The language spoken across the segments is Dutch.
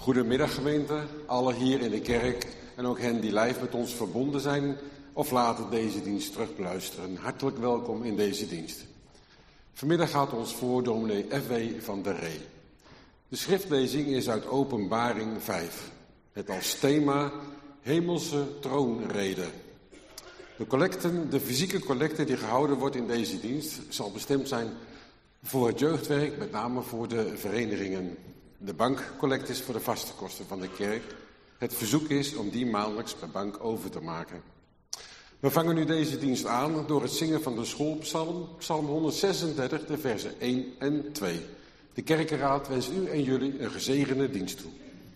Goedemiddag gemeente, alle hier in de kerk en ook hen die live met ons verbonden zijn of later deze dienst terugbeluisteren. Hartelijk welkom in deze dienst. Vanmiddag gaat ons voor dominee F.W. van der Ree. De schriftlezing is uit Openbaring 5, met als thema Hemelse troonrede. De fysieke collecte die gehouden wordt in deze dienst zal bestemd zijn voor het jeugdwerk, met name voor de verenigingen. De bankcollecte is voor de vaste kosten van de kerk. Het verzoek is om die maandelijks per bank over te maken. We vangen nu deze dienst aan door het zingen van de schoolpsalm, psalm 136, de versen 1 en 2. De kerkenraad wenst u en jullie een gezegende dienst toe.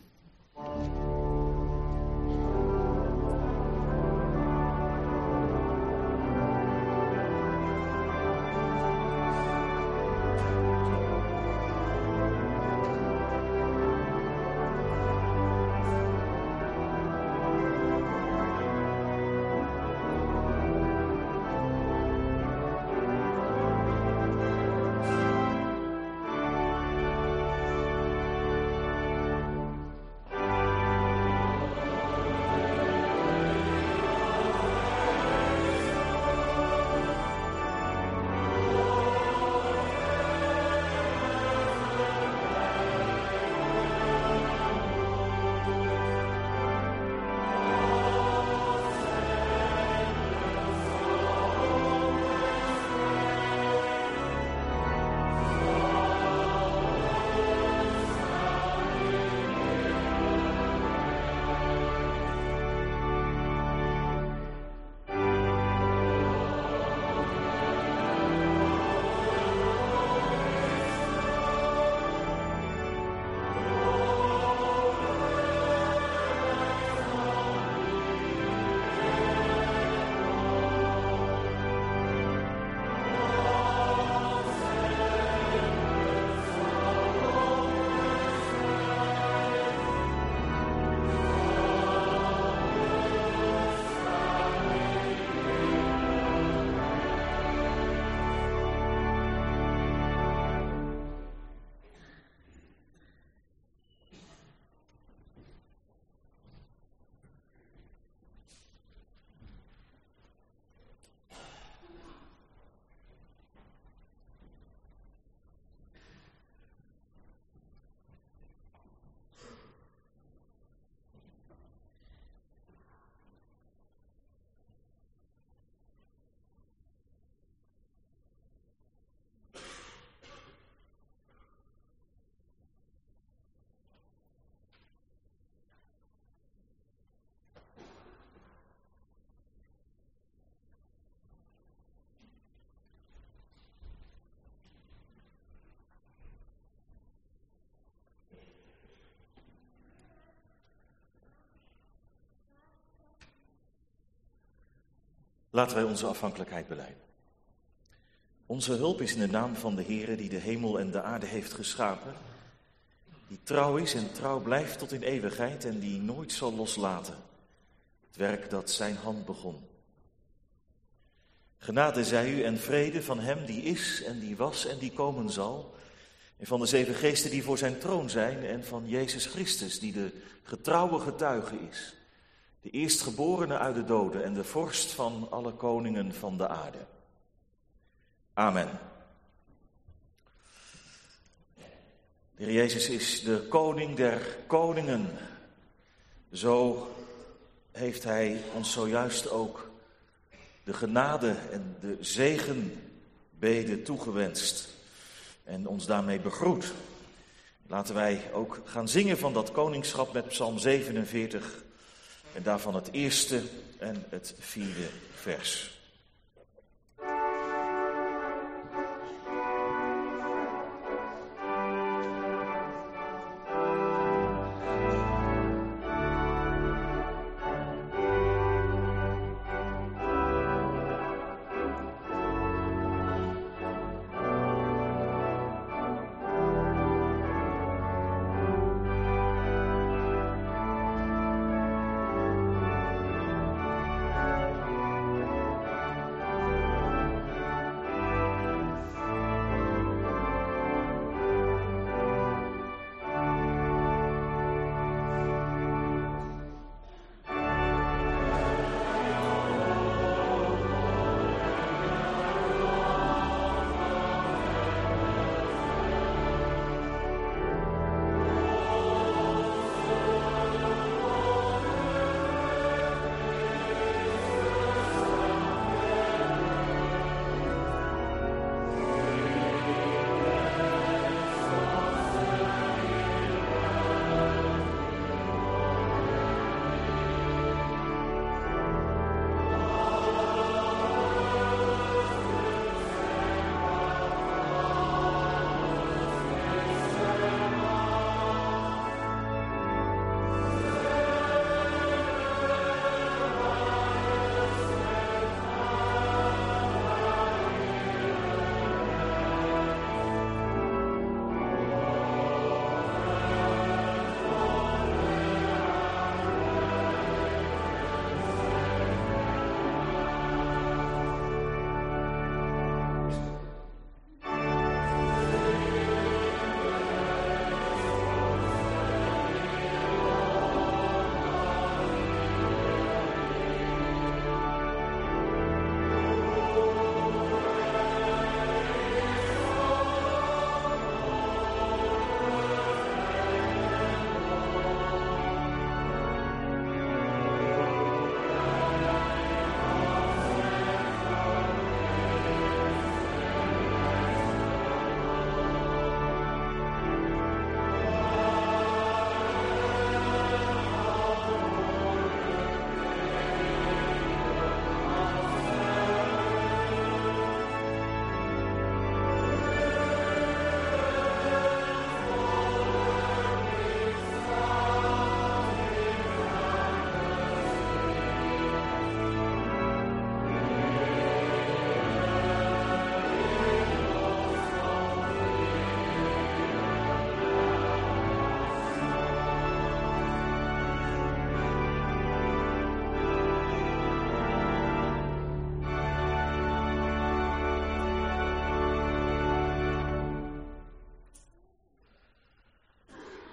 Laten wij onze afhankelijkheid belijden. Onze hulp is in de naam van de Heere die de hemel en de aarde heeft geschapen, die trouw is en trouw blijft tot in eeuwigheid en die nooit zal loslaten het werk dat zijn hand begon. Genade zij u en vrede van hem die is en die was en die komen zal, en van de 7 geesten die voor zijn troon zijn en van Jezus Christus die de getrouwe getuige is, de eerstgeborene uit de doden en de vorst van alle koningen van de aarde. Amen. De Heer Jezus is de koning der koningen. Zo heeft hij ons zojuist ook de genade en de zegenbeden toegewenst en ons daarmee begroet. Laten wij ook gaan zingen van dat koningschap met Psalm 47 en daarvan het eerste en het 4e vers.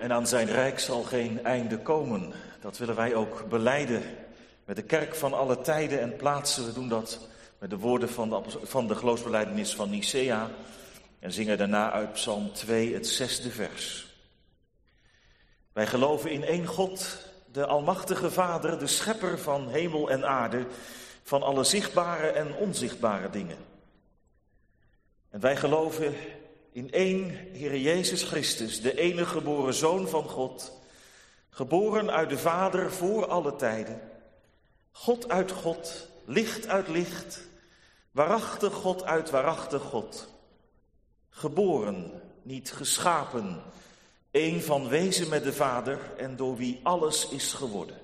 En aan zijn rijk zal geen einde komen. Dat willen wij ook belijden met de kerk van alle tijden en plaatsen. We doen dat met de woorden van de geloofsbelijdenis van Nicea. En zingen daarna uit Psalm 2 het 6e vers. Wij geloven in één God, de almachtige Vader, de schepper van hemel en aarde, van alle zichtbare en onzichtbare dingen. En wij geloven in één Heere Jezus Christus, de enige geboren Zoon van God, geboren uit de Vader voor alle tijden, God uit God, licht uit licht, waarachtig God uit waarachtig God, geboren, niet geschapen, één van wezen met de Vader en door wie alles is geworden.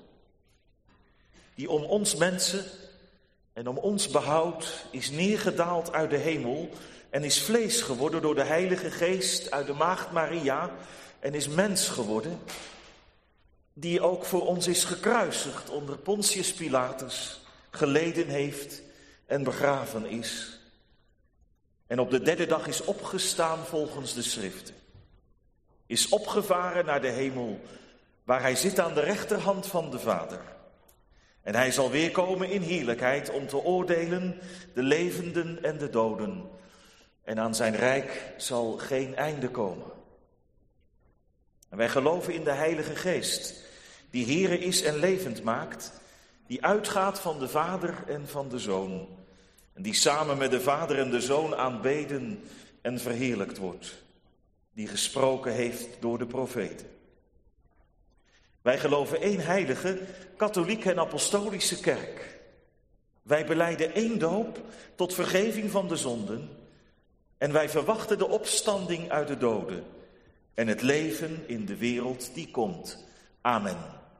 Die om ons mensen en om ons behoud is neergedaald uit de hemel en is vlees geworden door de Heilige Geest uit de maagd Maria en is mens geworden, die ook voor ons is gekruisigd onder Pontius Pilatus, geleden heeft en begraven is. En op de 3e dag is opgestaan volgens de Schriften. Is opgevaren naar de hemel, waar hij zit aan de rechterhand van de Vader. En hij zal weer komen in heerlijkheid om te oordelen de levenden en de doden. En aan zijn rijk zal geen einde komen. En wij geloven in de Heilige Geest, die Heere is en levend maakt, die uitgaat van de Vader en van de Zoon. En die samen met de Vader en de Zoon aanbeden en verheerlijkt wordt. Die gesproken heeft door de profeten. Wij geloven één heilige, katholieke en apostolische kerk. Wij belijden één doop tot vergeving van de zonden. En wij verwachten de opstanding uit de doden en het leven in de wereld die komt. Amen.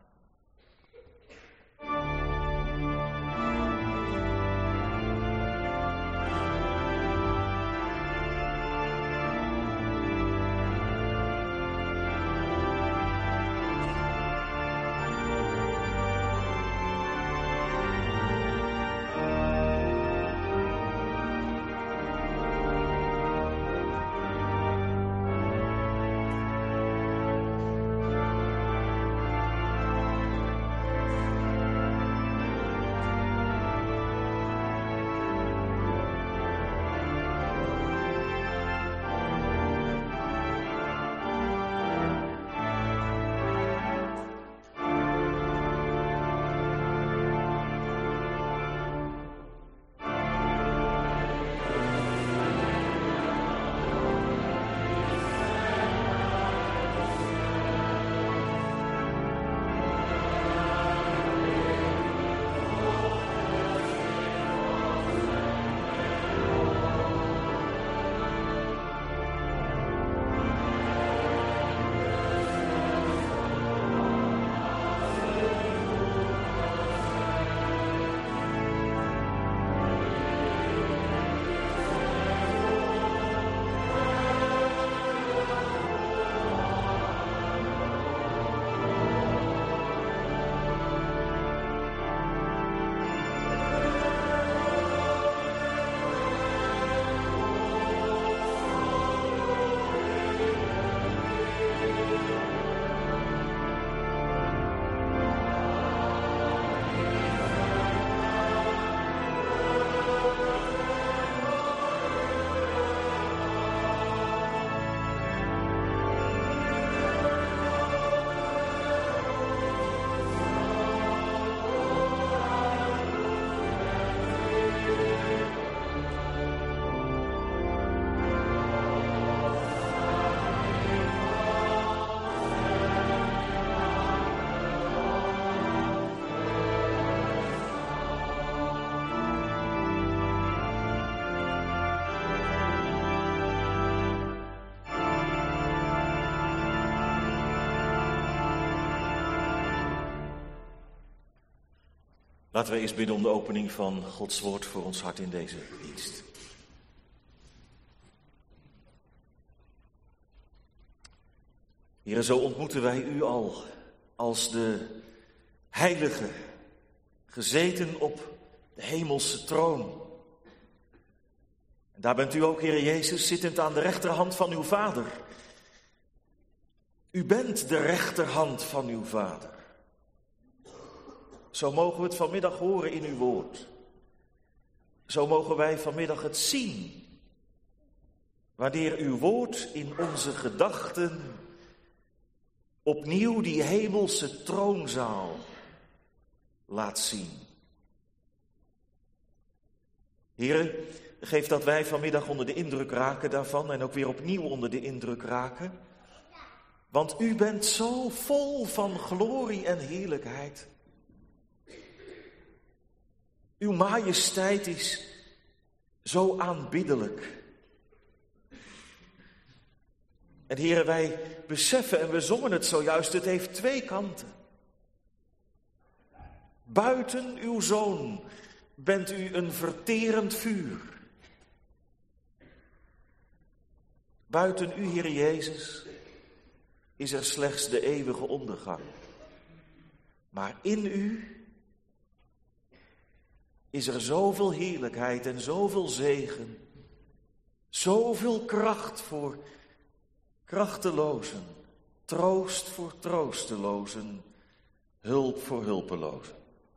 Laten we eerst bidden om de opening van Gods woord voor ons hart in deze dienst. Heere, zo ontmoeten wij u al als de heilige, gezeten op de hemelse troon. En daar bent u ook, Heere Jezus, zittend aan de rechterhand van uw Vader. U bent de rechterhand van uw Vader. Zo mogen we het vanmiddag horen in uw woord. Zo mogen wij vanmiddag het zien. Wanneer uw woord in onze gedachten opnieuw die hemelse troonzaal laat zien. Heren, geef dat wij vanmiddag onder de indruk raken daarvan en ook weer opnieuw onder de indruk raken. Want u bent zo vol van glorie en heerlijkheid. Uw majesteit is zo aanbiddelijk. En heren, wij beseffen, en we zongen het zojuist, het heeft twee kanten. Buiten uw Zoon bent u een verterend vuur. Buiten u, Heer Jezus, is er slechts de eeuwige ondergang. Maar in u is er zoveel heerlijkheid en zoveel zegen, zoveel kracht voor krachtelozen, troost voor troostelozen, hulp voor hulpelozen.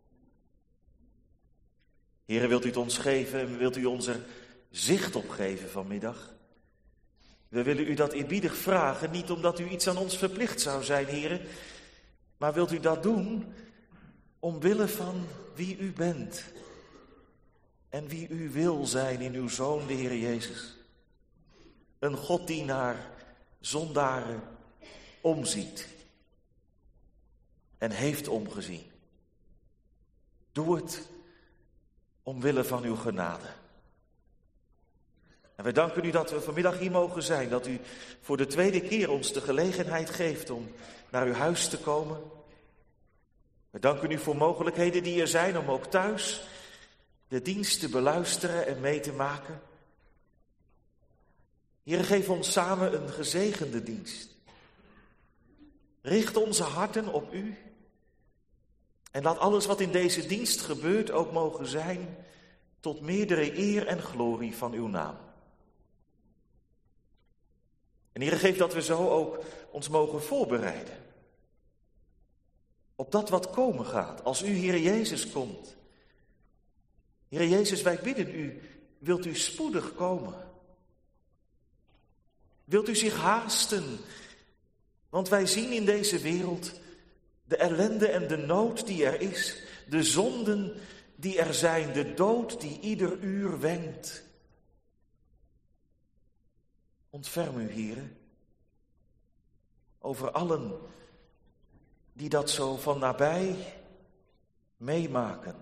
Heere, wilt u het ons geven en wilt u ons er zicht op geven vanmiddag? We willen u dat eerbiedig vragen, niet omdat u iets aan ons verplicht zou zijn, Heere, maar wilt u dat doen omwille van wie u bent en wie u wil zijn in uw Zoon, de Heer Jezus. Een God die naar zondaren omziet en heeft omgezien. Doe het omwille van uw genade. En wij danken u dat we vanmiddag hier mogen zijn, dat u voor de tweede keer ons de gelegenheid geeft om naar uw huis te komen. We danken u voor mogelijkheden die er zijn om ook thuis de dienst te beluisteren en mee te maken. Heer, geef ons samen een gezegende dienst. Richt onze harten op u. En laat alles wat in deze dienst gebeurt ook mogen zijn tot meerdere eer en glorie van uw naam. En Heer, geef dat we zo ook ons mogen voorbereiden op dat wat komen gaat, als u, Heer Jezus, komt. Heer Jezus, wij bidden u, wilt u spoedig komen? Wilt u zich haasten? Want wij zien in deze wereld de ellende en de nood die er is, de zonden die er zijn, de dood die ieder uur wenkt. Ontferm u, Heere, over allen die dat zo van nabij meemaken.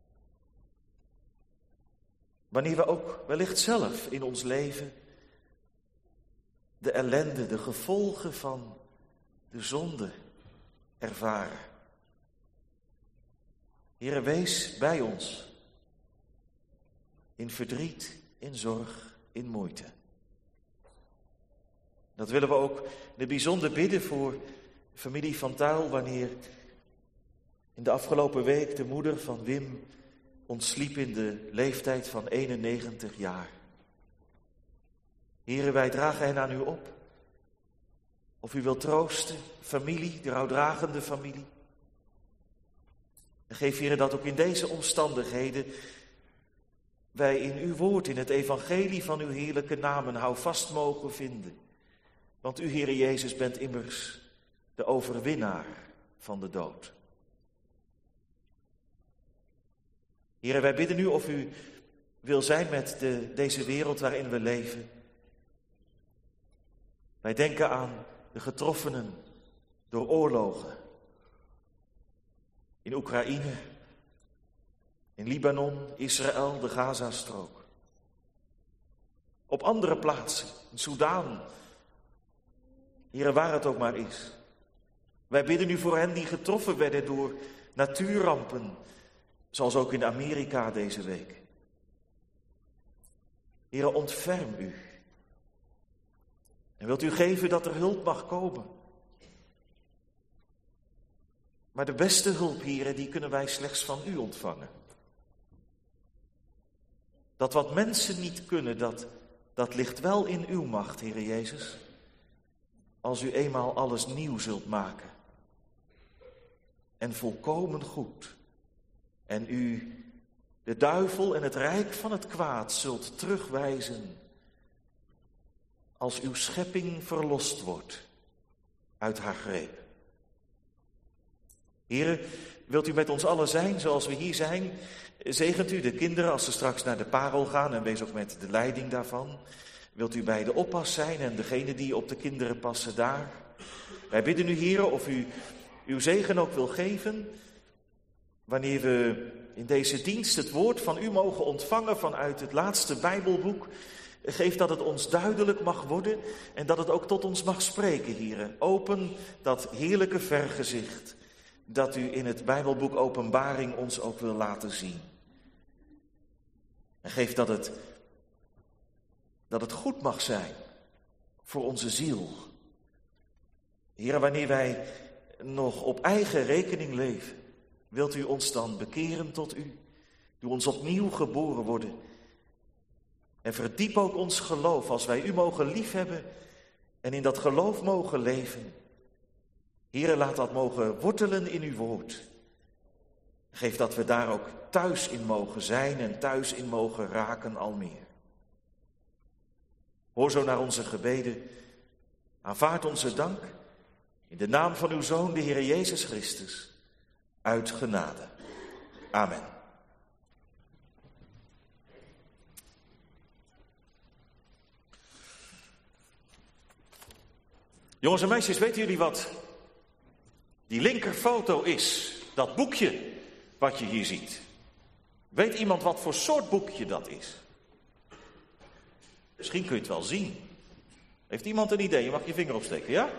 Wanneer we ook wellicht zelf in ons leven de ellende, de gevolgen van de zonde ervaren. Heere, wees bij ons in verdriet, in zorg, in moeite. Dat willen we ook in het bijzonder bidden voor familie Van Tuil, wanneer in de afgelopen week de moeder van Wim ontsliep in de leeftijd van 91 jaar. Heere, wij dragen hen aan u op. Of u wilt troosten, familie, de rouwdragende familie. En geef, Heere, dat ook in deze omstandigheden wij in uw woord, in het evangelie van uw heerlijke namen houvast mogen vinden. Want u, Heere Jezus, bent immers de overwinnaar van de dood. Heere, wij bidden u of u wil zijn met deze wereld waarin we leven. Wij denken aan de getroffenen door oorlogen. In Oekraïne, in Libanon, Israël, de Gazastrook. Op andere plaatsen, in Soudaan. Heere, waar het ook maar is. Wij bidden u voor hen die getroffen werden door natuurrampen, zoals ook in Amerika deze week. Heere, ontferm u. En wilt u geven dat er hulp mag komen. Maar de beste hulp, Heere, die kunnen wij slechts van u ontvangen. Dat wat mensen niet kunnen, dat ligt wel in uw macht, Heere Jezus. als u eenmaal alles nieuw zult maken. En volkomen goed. En u de duivel en het rijk van het kwaad zult terugwijzen. Als uw schepping verlost wordt uit haar greep. Here, wilt u met ons allen zijn zoals we hier zijn? Zegent u de kinderen als ze straks naar de parel gaan en wees ook met de leiding daarvan. Wilt u bij de oppas zijn en degene die op de kinderen passen daar? Wij bidden u, Here, of u uw zegen ook wil geven. Wanneer we in deze dienst het woord van u mogen ontvangen vanuit het laatste Bijbelboek. Geef dat het ons duidelijk mag worden en dat het ook tot ons mag spreken, Here. Open dat heerlijke vergezicht dat u in het Bijbelboek Openbaring ons ook wil laten zien. En geef dat het goed mag zijn voor onze ziel. Here, wanneer wij nog op eigen rekening leven, wilt u ons dan bekeren tot u? Doe ons opnieuw geboren worden. En verdiep ook ons geloof als wij u mogen liefhebben en in dat geloof mogen leven. Here, laat dat mogen wortelen in uw woord. Geef dat we daar ook thuis in mogen zijn en thuis in mogen raken al meer. Hoor zo naar onze gebeden. Aanvaard onze dank in de naam van uw Zoon, de Heer Jezus Christus, uit genade. Amen. Jongens en meisjes, weten jullie wat die linkerfoto is? Dat boekje wat je hier ziet. Weet iemand wat voor soort boekje dat is? Misschien kun je het wel zien. Heeft iemand een idee? Je mag je vinger opsteken, ja?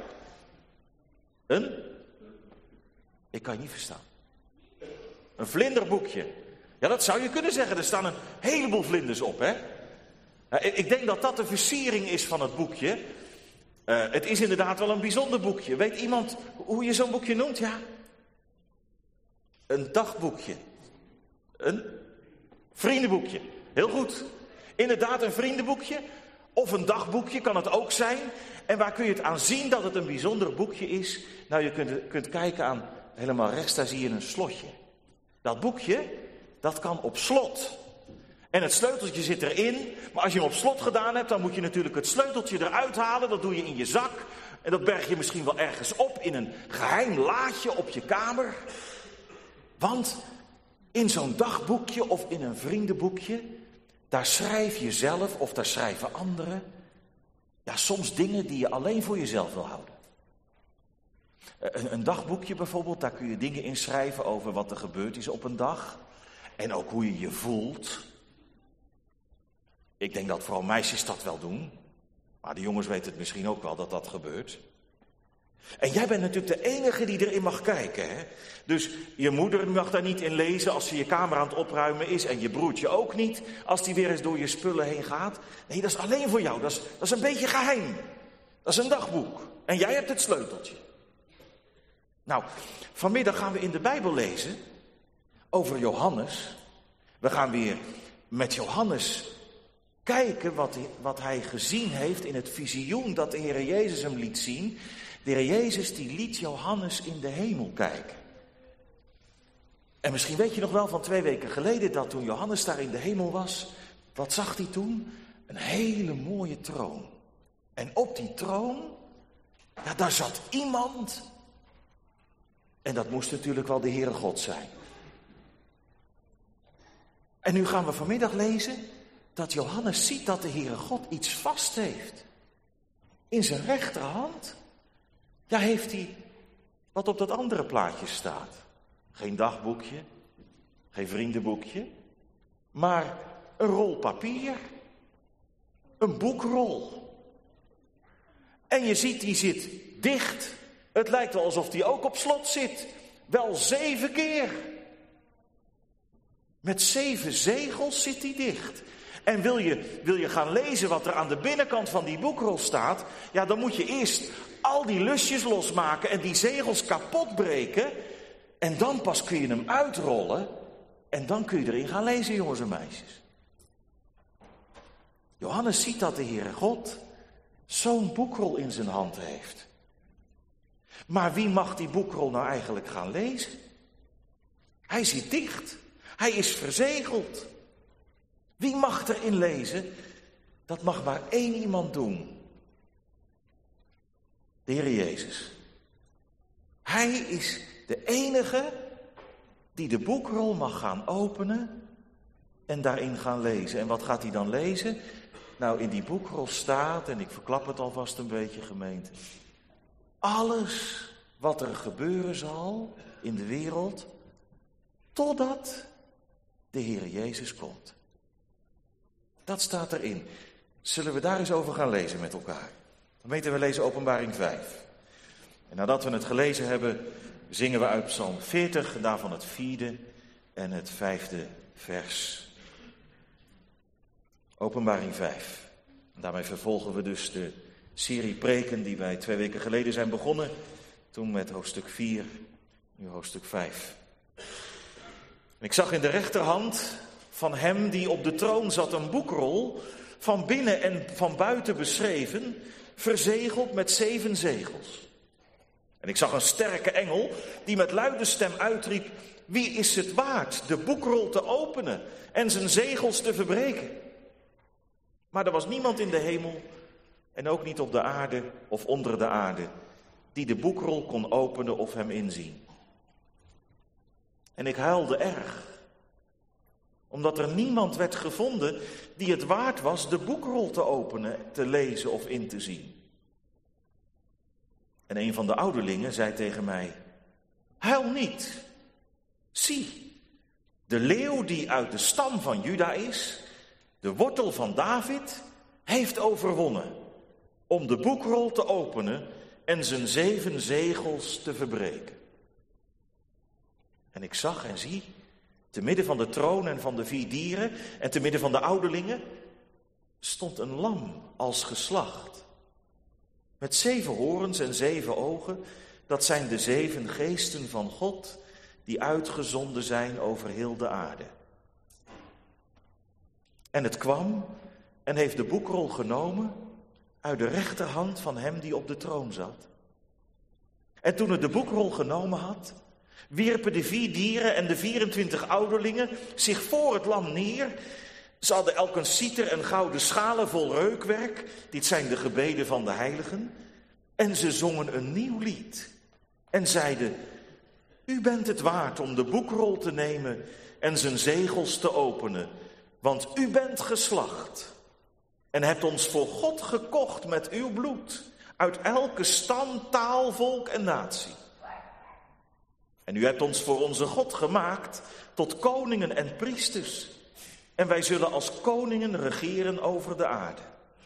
Ik kan je niet verstaan. Een vlinderboekje. Ja, dat zou je kunnen zeggen. Er staan een heleboel vlinders op, hè? Ik denk dat dat de versiering is van het boekje. Het is inderdaad wel een bijzonder boekje. Weet iemand hoe je zo'n boekje noemt? Ja. Een dagboekje. Een vriendenboekje. Heel goed. Inderdaad, een vriendenboekje. Of een dagboekje kan het ook zijn. En waar kun je het aan zien dat het een bijzonder boekje is? Nou, je kunt kijken aan, helemaal rechts, daar zie je een slotje. Dat boekje, dat kan op slot. En het sleuteltje zit erin. Maar als je hem op slot gedaan hebt, dan moet je natuurlijk het sleuteltje eruit halen. Dat doe je in je zak. En dat berg je misschien wel ergens op in een geheim laadje op je kamer. Want in zo'n dagboekje of in een vriendenboekje, daar schrijf je zelf of daar schrijven anderen, ja, soms dingen die je alleen voor jezelf wil houden. Een dagboekje bijvoorbeeld, daar kun je dingen in schrijven over wat er gebeurd is op een dag. En ook hoe je je voelt. Ik denk dat vooral meisjes dat wel doen. Maar de jongens weten het misschien ook wel dat dat gebeurt. En jij bent natuurlijk de enige die erin mag kijken, hè? Dus je moeder mag daar niet in lezen als ze je kamer aan het opruimen is. En je broertje ook niet, als die weer eens door je spullen heen gaat. Nee, dat is alleen voor jou. Dat is een beetje geheim. Dat is een dagboek. En jij hebt het sleuteltje. Nou, vanmiddag gaan we in de Bijbel lezen over Johannes. We gaan weer met Johannes kijken wat hij gezien heeft in het visioen dat de Heer Jezus hem liet zien. De Heer Jezus die liet Johannes in de hemel kijken. En misschien weet je nog wel van 2 weken geleden dat toen Johannes daar in de hemel was, wat zag hij toen? Een hele mooie troon. En op die troon, ja, daar zat iemand. En dat moest natuurlijk wel de Heere God zijn. En nu gaan we vanmiddag lezen dat Johannes ziet dat de Heere God iets vast heeft. In zijn rechterhand, ja, heeft hij wat op dat andere plaatje staat. Geen dagboekje, geen vriendenboekje, maar een rol papier. Een boekrol. En je ziet, die zit dicht. Het lijkt wel alsof die ook op slot zit. Wel 7 keer. Met 7 zegels zit die dicht. En wil je gaan lezen wat er aan de binnenkant van die boekrol staat, ja, dan moet je eerst al die lusjes losmaken en die zegels kapot breken. En dan pas kun je hem uitrollen. En dan kun je erin gaan lezen, jongens en meisjes. Johannes ziet dat de Heere God zo'n boekrol in zijn hand heeft. Maar wie mag die boekrol nou eigenlijk gaan lezen? Hij zit dicht. Hij is verzegeld. Wie mag erin lezen? Dat mag maar één iemand doen. De Heer Jezus. Hij is de enige die de boekrol mag gaan openen en daarin gaan lezen. En wat gaat hij dan lezen? Nou, in die boekrol staat, en ik verklap het alvast een beetje, gemeente, alles wat er gebeuren zal in de wereld, totdat de Heer Jezus komt. Dat staat erin. Zullen we daar eens over gaan lezen met elkaar? Gemeente, we lezen Openbaring 5. En nadat we het gelezen hebben, zingen we uit Psalm 40, daarvan het 4e en het 5e vers. Openbaring 5. En daarmee vervolgen we dus de serie preken die wij 2 weken geleden zijn begonnen. Toen met hoofdstuk 4, nu hoofdstuk 5. En ik zag in de rechterhand van hem die op de troon zat een boekrol, van binnen en van buiten beschreven, verzegeld met 7 zegels. En ik zag een sterke engel die met luide stem uitriep: wie is het waard de boekrol te openen en zijn zegels te verbreken? Maar er was niemand in de hemel en ook niet op de aarde of onder de aarde die de boekrol kon openen of hem inzien. En ik huilde erg, omdat er niemand werd gevonden die het waard was de boekrol te openen, te lezen of in te zien. En een van de ouderlingen zei tegen mij: huil niet. Zie, de leeuw die uit de stam van Juda is, de wortel van David, heeft overwonnen om de boekrol te openen en zijn 7 zegels te verbreken. En ik zag en zie, te midden van de troon en van de 4 dieren en te midden van de ouderlingen, stond een lam als geslacht. Met 7 horens en 7 ogen, dat zijn de 7 geesten van God, die uitgezonden zijn over heel de aarde. En het kwam en heeft de boekrol genomen uit de rechterhand van hem die op de troon zat. En toen het de boekrol genomen had, wierpen de 4 dieren en de 24 ouderlingen zich voor het lam neer. Ze hadden elk een citer en gouden schalen vol reukwerk. Dit zijn de gebeden van de heiligen. En ze zongen een nieuw lied. En zeiden: u bent het waard om de boekrol te nemen en zijn zegels te openen. Want u bent geslacht en hebt ons voor God gekocht met uw bloed. Uit elke stam, taal, volk en natie. En u hebt ons voor onze God gemaakt tot koningen en priesters. En wij zullen als koningen regeren over de aarde.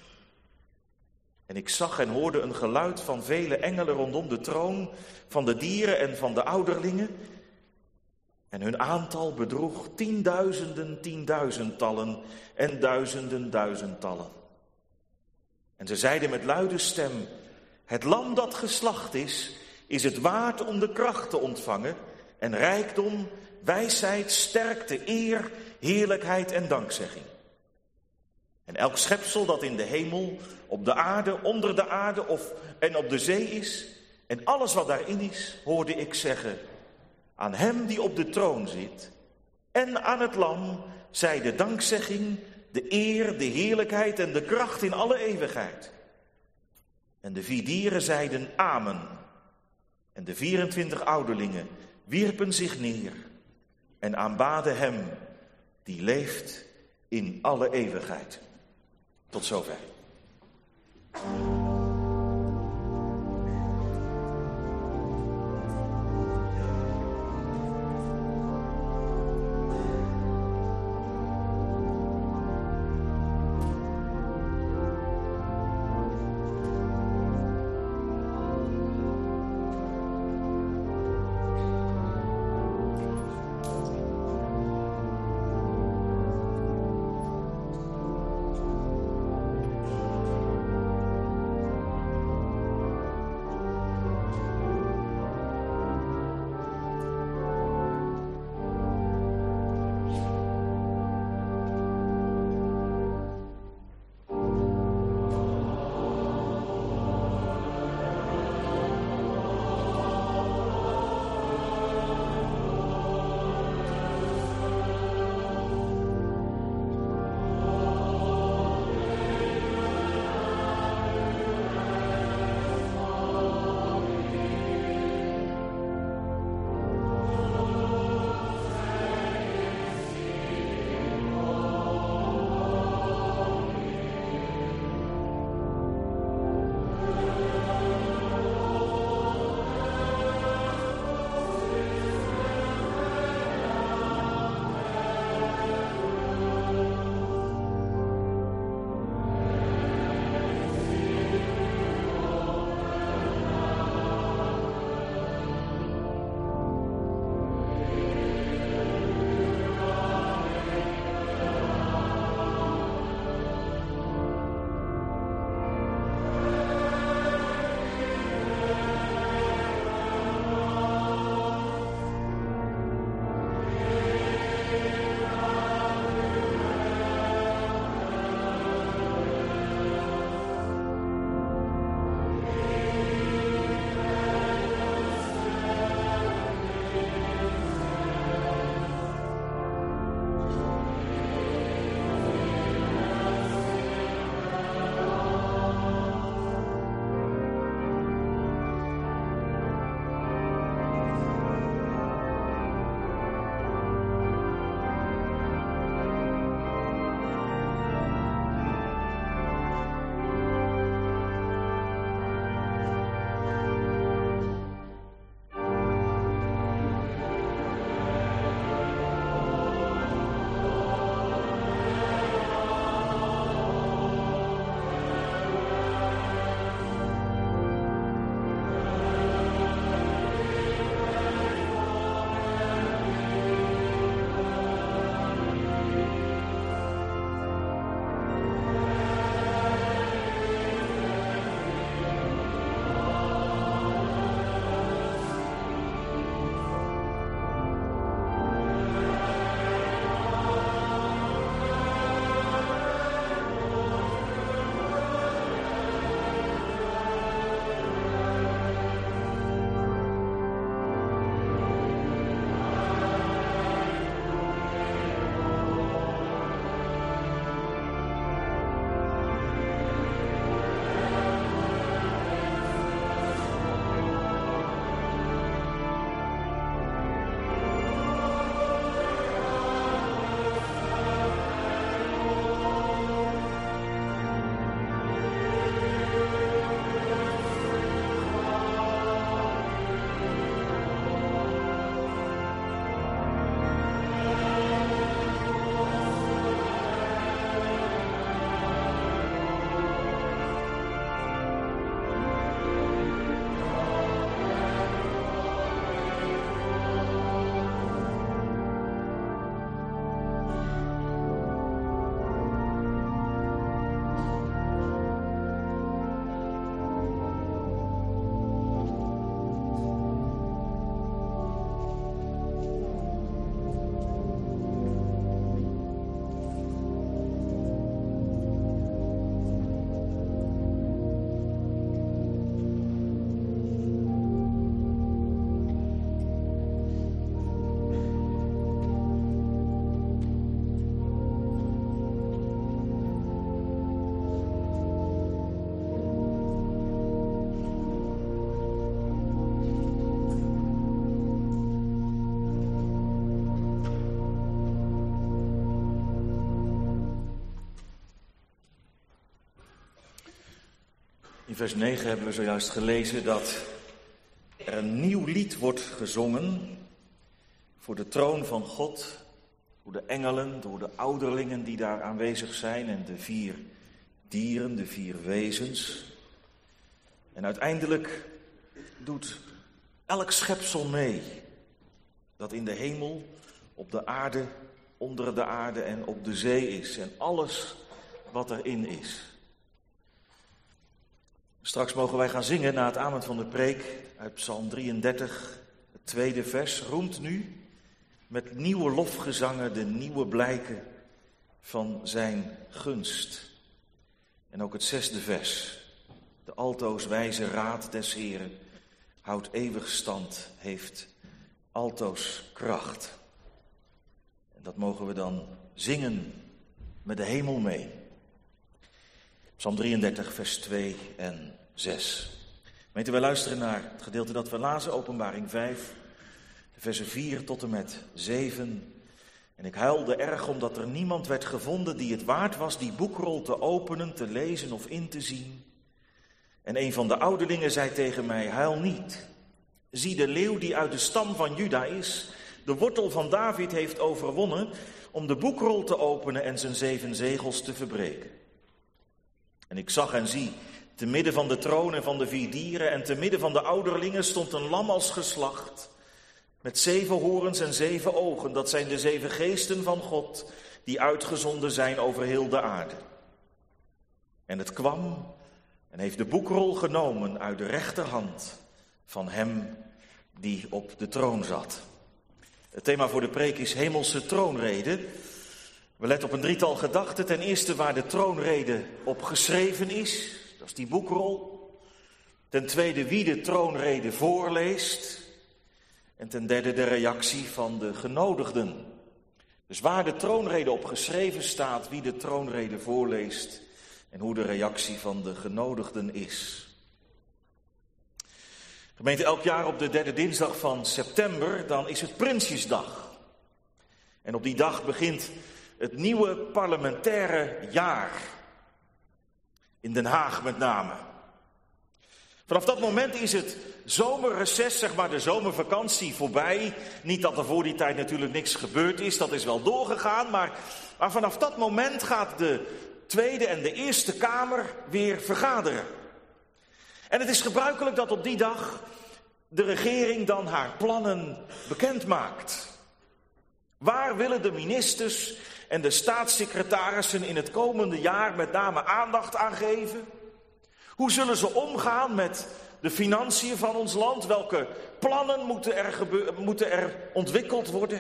En ik zag en hoorde een geluid van vele engelen rondom de troon, van de dieren en van de ouderlingen. En hun aantal bedroeg 10.000 tienduizendtallen en duizenden duizendtallen. En ze zeiden met luide stem: het lam dat geslacht is het waard om de kracht te ontvangen en rijkdom, wijsheid, sterkte, eer, heerlijkheid en dankzegging. En elk schepsel dat in de hemel, op de aarde, onder de aarde en op de zee is, en alles wat daarin is, hoorde ik zeggen: aan hem die op de troon zit en aan het lam zij de dankzegging, de eer, de heerlijkheid en de kracht in alle eeuwigheid. En de 4 dieren zeiden amen. En de 24 ouderlingen wierpen zich neer en aanbaden hem die leeft in alle eeuwigheid. Tot zover. In vers 9 hebben we zojuist gelezen dat er een nieuw lied wordt gezongen voor de troon van God, door de engelen, door de ouderlingen die daar aanwezig zijn en de 4 dieren, de 4 wezens. En uiteindelijk doet elk schepsel mee dat in de hemel, op de aarde, onder de aarde en op de zee is en alles wat erin is. Straks mogen wij gaan zingen na het amen van de preek uit Psalm 33, het 2e vers. Roemt nu met nieuwe lofgezangen de nieuwe blijken van zijn gunst. En ook het 6e vers. De altoos wijze raad des Heren houdt eeuwig stand, heeft altoos kracht. En dat mogen we dan zingen met de hemel mee. Psalm 33, vers 2 en 6. Gemeente, wij luisteren naar het gedeelte dat we lazen, Openbaring 5, versen 4 tot en met 7. En ik huilde erg omdat er niemand werd gevonden die het waard was die boekrol te openen, te lezen of in te zien. En een van de ouderlingen zei tegen mij, huil niet. Zie, de leeuw die uit de stam van Juda is, de wortel van David heeft overwonnen om de boekrol te openen en zijn 7 zegels te verbreken. En ik zag en zie, te midden van de troon en van de 4 dieren en te midden van de ouderlingen stond een lam als geslacht, met 7 horens en 7 ogen. Dat zijn de 7 geesten van God, die uitgezonden zijn over heel de aarde. En het kwam en heeft de boekrol genomen uit de rechterhand van hem die op de troon zat. Het thema voor de preek is hemelse troonrede. We letten op een 3-tal gedachten. Ten eerste waar de troonrede op geschreven is, dat is die boekrol. Ten tweede wie de troonrede voorleest. En ten derde de reactie van de genodigden. Dus waar de troonrede op geschreven staat, wie de troonrede voorleest en hoe de reactie van de genodigden is. Gemeente, elk jaar op de 3e dinsdag van september, dan is het Prinsjesdag. En op die dag begint het nieuwe parlementaire jaar. In Den Haag met name. Vanaf dat moment is het zomerreces, zeg maar de zomervakantie, voorbij. Niet dat er voor die tijd natuurlijk niks gebeurd is, dat is wel doorgegaan. Maar vanaf dat moment gaat de Tweede en de Eerste Kamer weer vergaderen. En het is gebruikelijk dat op die dag de regering dan haar plannen bekend maakt. Waar willen de ministers en de staatssecretarissen in het komende jaar met name aandacht aan geven? Hoe zullen ze omgaan met de financiën van ons land? Welke plannen moeten er ontwikkeld worden?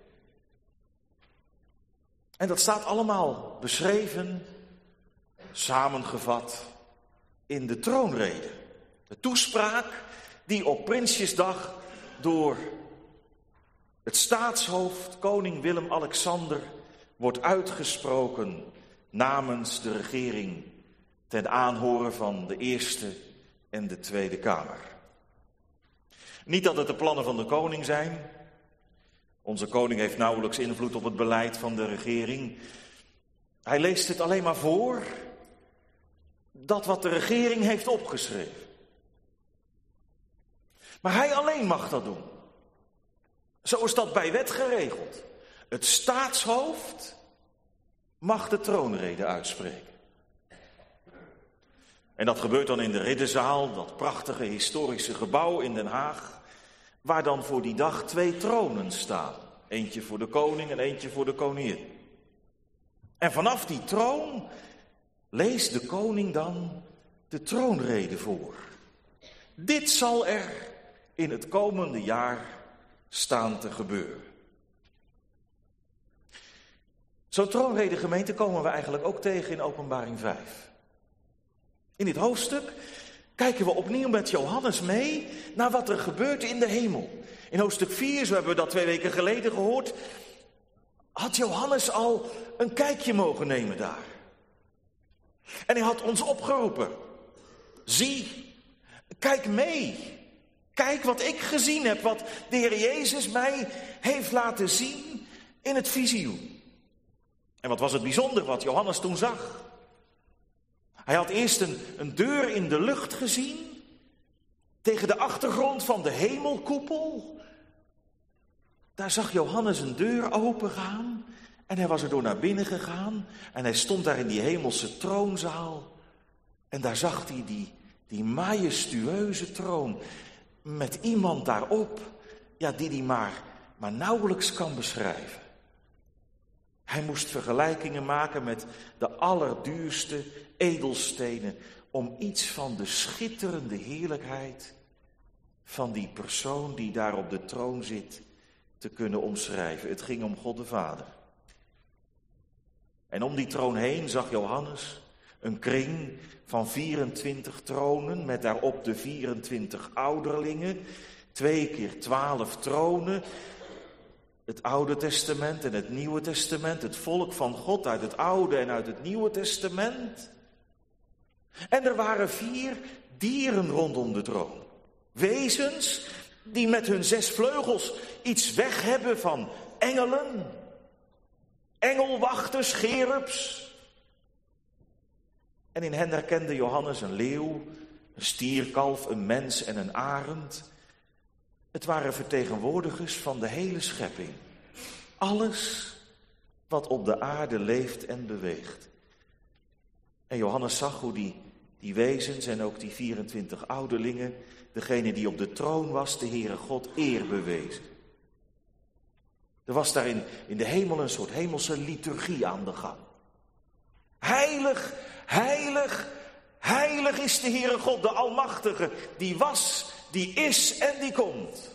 En dat staat allemaal beschreven, samengevat in de troonrede. De toespraak die op Prinsjesdag door het staatshoofd, koning Willem-Alexander, wordt uitgesproken namens de regering ten aanhoren van de Eerste en de Tweede Kamer. Niet dat het de plannen van de koning zijn. Onze koning heeft nauwelijks invloed op het beleid van de regering. Hij leest het alleen maar voor, dat wat de regering heeft opgeschreven. Maar hij alleen mag dat doen. Zo is dat bij wet geregeld. Het staatshoofd mag de troonrede uitspreken. En dat gebeurt dan in de Ridderzaal, dat prachtige historische gebouw in Den Haag, waar dan voor die dag 2 tronen staan. Eentje voor de koning en eentje voor de koningin. En vanaf die troon leest de koning dan de troonrede voor. Dit zal er in het komende jaar staan te gebeuren. Zo'n troonrede, gemeente, komen we eigenlijk ook tegen in Openbaring 5. In dit hoofdstuk kijken we opnieuw met Johannes mee naar wat er gebeurt in de hemel. In hoofdstuk 4, zo hebben we dat 2 weken geleden gehoord, had Johannes al een kijkje mogen nemen daar. En hij had ons opgeroepen. Zie, kijk mee. Kijk wat ik gezien heb, wat de Heer Jezus mij heeft laten zien in het visioen. En wat was het bijzonder wat Johannes toen zag? Hij had eerst een deur in de lucht gezien, tegen de achtergrond van de hemelkoepel. Daar zag Johannes een deur opengaan en hij was er door naar binnen gegaan en hij stond daar in die hemelse troonzaal. En daar zag hij die majestueuze troon met iemand daarop, ja, die hij maar nauwelijks kan beschrijven. Hij moest vergelijkingen maken met de allerduurste edelstenen om iets van de schitterende heerlijkheid van die persoon die daar op de troon zit te kunnen omschrijven. Het ging om God de Vader. En om die troon heen zag Johannes een kring van 24 tronen met daarop de 24 ouderlingen, 2 keer 12 tronen. Het Oude Testament en het Nieuwe Testament, het volk van God uit het Oude en uit het Nieuwe Testament. En er waren 4 dieren rondom de troon. Wezens die met hun 6 vleugels iets weg hebben van engelen, engelwachters, cherubs. En in hen herkende Johannes een leeuw, een stierkalf, een mens en een arend. Het waren vertegenwoordigers van de hele schepping. Alles wat op de aarde leeft en beweegt. En Johannes zag hoe die wezens en ook die 24 ouderlingen, degene die op de troon was, de Heere God eer bewezen. Er was daar in de hemel een soort hemelse liturgie aan de gang. Heilig, heilig, heilig is de Heere God, de Almachtige, die was, die is en die komt.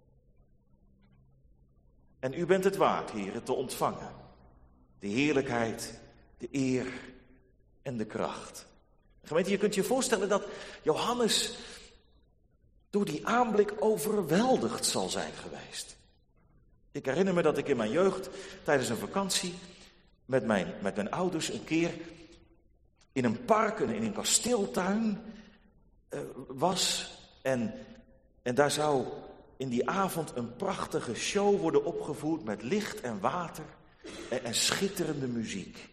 En u bent het waard, Heere, te ontvangen. De heerlijkheid, de eer en de kracht. Gemeente, je kunt je voorstellen dat Johannes door die aanblik overweldigd zal zijn geweest. Ik herinner me dat ik in mijn jeugd tijdens een vakantie met mijn ouders een keer in een park, in een kasteeltuin was. En daar zou in die avond een prachtige show worden opgevoerd met licht en water en schitterende muziek.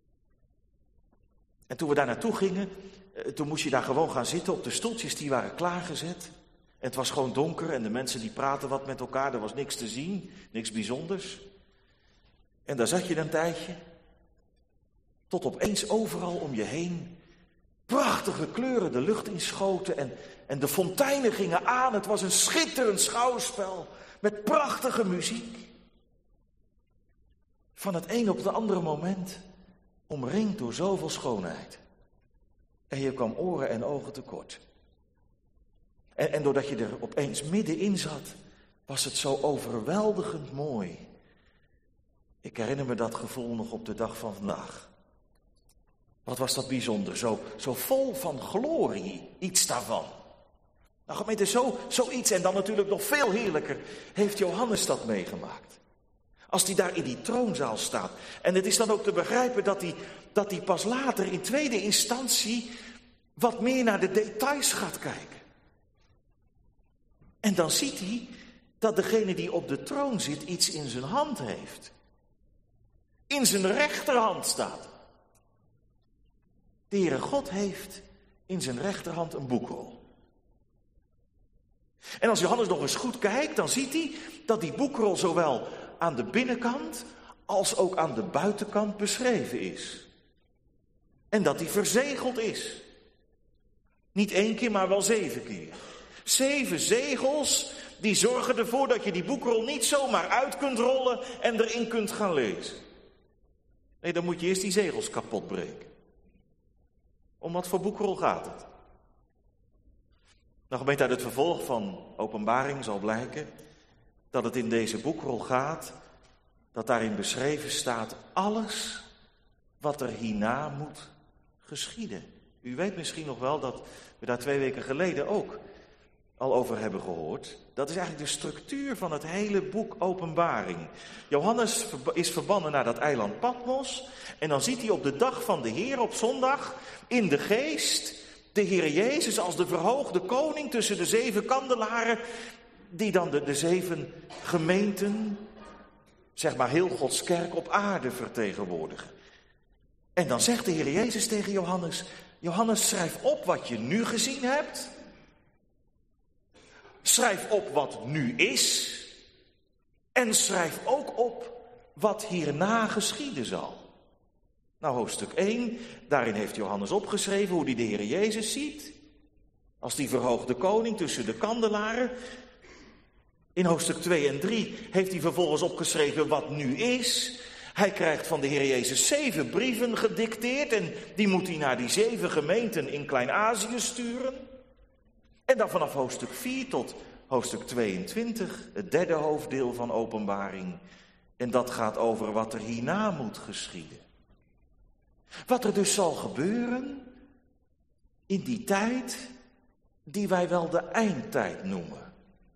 En toen we daar naartoe gingen, toen moest je daar gewoon gaan zitten op de stoeltjes die waren klaargezet. En het was gewoon donker en de mensen die praten wat met elkaar, er was niks te zien, niks bijzonders. En daar zat je een tijdje, tot opeens overal om je heen prachtige kleuren de lucht inschoten en de fonteinen gingen aan. Het was een schitterend schouwspel met prachtige muziek. Van het een op het andere moment omringd door zoveel schoonheid. En je kwam oren en ogen tekort. En doordat je er opeens middenin zat, was het zo overweldigend mooi. Ik herinner me dat gevoel nog op de dag van vandaag. Wat was dat bijzonder, zo vol van glorie, iets daarvan. Nou gemeente, zoiets en dan natuurlijk nog veel heerlijker heeft Johannes dat meegemaakt. Als hij daar in die troonzaal staat. En het is dan ook te begrijpen dat hij pas later in tweede instantie wat meer naar de details gaat kijken. En dan ziet hij dat degene die op de troon zit iets in zijn hand heeft. In zijn rechterhand staat. De Heere God heeft in zijn rechterhand een boekrol. En als Johannes nog eens goed kijkt, dan ziet hij dat die boekrol zowel aan de binnenkant als ook aan de buitenkant beschreven is. En dat die verzegeld is. Niet 1 keer, maar wel 7 keer. 7 zegels die zorgen ervoor dat je die boekrol niet zomaar uit kunt rollen en erin kunt gaan lezen. Nee, dan moet je eerst die zegels kapot breken. Om wat voor boekrol gaat het? Nou, gemeente, uit het vervolg van Openbaring zal blijken dat het in deze boekrol gaat, dat daarin beschreven staat alles wat er hierna moet geschieden. U weet misschien nog wel dat we daar 2 weken geleden ook al over hebben gehoord. Dat is eigenlijk de structuur van het hele boek Openbaring. Johannes is verbannen naar dat eiland Patmos en dan ziet hij op de dag van de Heer op zondag in de geest de Heer Jezus als de verhoogde koning tussen de 7 kandelaren die dan de 7 gemeenten, zeg maar heel Gods kerk op aarde vertegenwoordigen. En dan zegt de Heer Jezus tegen Johannes: Johannes, schrijf op wat je nu gezien hebt. Schrijf op wat nu is. En schrijf ook op wat hierna geschieden zal. Nou, hoofdstuk 1, daarin heeft Johannes opgeschreven hoe hij de Heer Jezus ziet. Als die verhoogde koning tussen de kandelaren. In hoofdstuk 2 en 3 heeft hij vervolgens opgeschreven wat nu is. Hij krijgt van de Heer Jezus 7 brieven gedicteerd en die moet hij naar die 7 gemeenten in Klein-Azië sturen. En dan vanaf hoofdstuk 4 tot hoofdstuk 22, het derde hoofddeel van Openbaring. En dat gaat over wat er hierna moet geschieden. Wat er dus zal gebeuren in die tijd die wij wel de eindtijd noemen.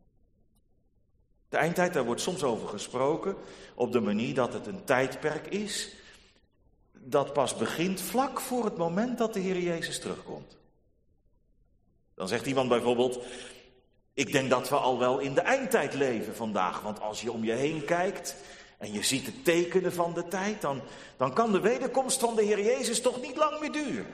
De eindtijd, daar wordt soms over gesproken op de manier dat het een tijdperk is dat pas begint vlak voor het moment dat de Heer Jezus terugkomt. Dan zegt iemand bijvoorbeeld: ik denk dat we al wel in de eindtijd leven vandaag, want als je om je heen kijkt en je ziet de tekenen van de tijd, dan kan de wederkomst van de Heer Jezus toch niet lang meer duren.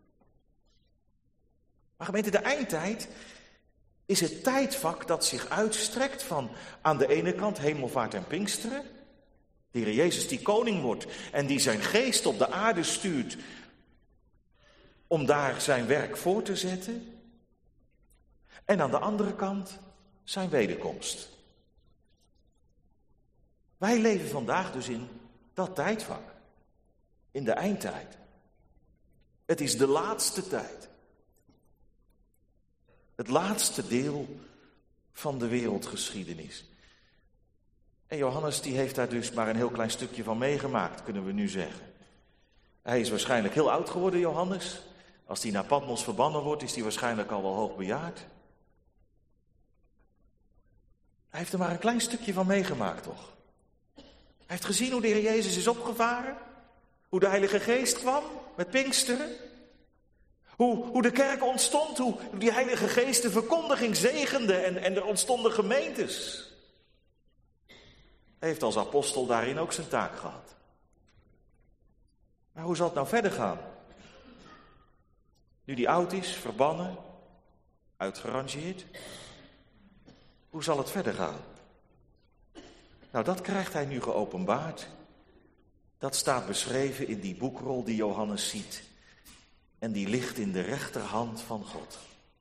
Maar gemeente, de eindtijd is het tijdvak dat zich uitstrekt van aan de ene kant hemelvaart en Pinksteren. De Heer Jezus die koning wordt en die zijn geest op de aarde stuurt om daar zijn werk voor te zetten. En aan de andere kant zijn wederkomst. Wij leven vandaag dus in dat tijdvak. In de eindtijd. Het is de laatste tijd. Het laatste deel van de wereldgeschiedenis. En Johannes die heeft daar dus maar een heel klein stukje van meegemaakt, kunnen we nu zeggen. Hij is waarschijnlijk heel oud geworden, Johannes. Als hij naar Patmos verbannen wordt, is hij waarschijnlijk al wel hoogbejaard. Hij heeft er maar een klein stukje van meegemaakt, toch? Hij heeft gezien hoe de Heer Jezus is opgevaren. Hoe de Heilige Geest kwam met Pinksteren. Hoe de kerk ontstond, hoe die Heilige Geest de verkondiging zegende en er ontstonden gemeentes. Hij heeft als apostel daarin ook zijn taak gehad. Maar hoe zal het nou verder gaan? Nu die oud is, verbannen, uitgerangeerd. Hoe zal het verder gaan? Nou, dat krijgt hij nu geopenbaard. Dat staat beschreven in die boekrol die Johannes ziet. En die ligt in de rechterhand van God.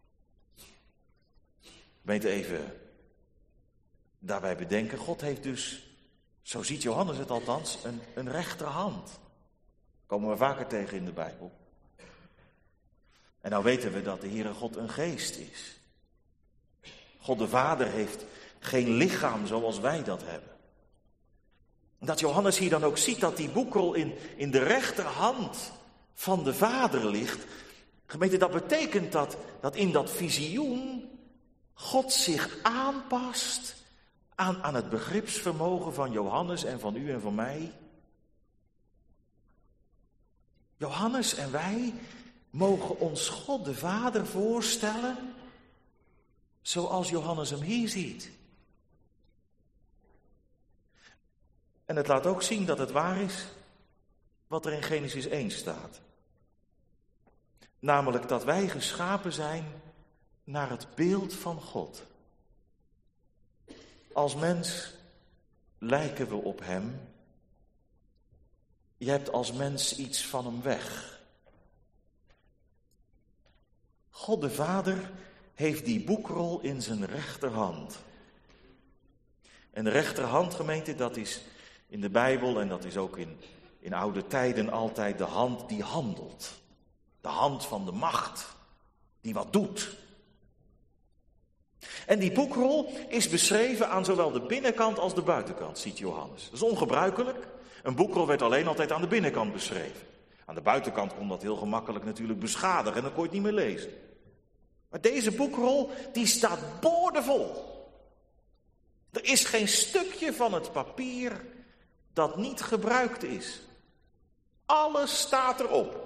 Weet even daarbij bedenken, God heeft dus, zo ziet Johannes het althans, een rechterhand. Komen we vaker tegen in de Bijbel. En nou weten we dat de Heere God een geest is. God de Vader heeft geen lichaam zoals wij dat hebben. Dat Johannes hier dan ook ziet dat die boekrol in de rechterhand van de Vader ligt. Gemeente, dat betekent dat in dat visioen God zich aanpast aan het begripsvermogen van Johannes en van u en van mij. Johannes en wij mogen ons God de Vader voorstellen zoals Johannes hem hier ziet. En het laat ook zien dat het waar is wat er in Genesis 1 staat. Namelijk dat wij geschapen zijn naar het beeld van God. Als mens lijken we op hem. Je hebt als mens iets van hem weg. God de Vader heeft die boekrol in zijn rechterhand. En de rechterhand, gemeente, dat is in de Bijbel en dat is ook in oude tijden altijd de hand die handelt. De hand van de macht, die wat doet. En die boekrol is beschreven aan zowel de binnenkant als de buitenkant, ziet Johannes. Dat is ongebruikelijk. Een boekrol werd alleen altijd aan de binnenkant beschreven. Aan de buitenkant kon dat heel gemakkelijk natuurlijk beschadigen en dan kon je het niet meer lezen. Maar deze boekrol, die staat boordevol. Er is geen stukje van het papier dat niet gebruikt is. Alles staat erop.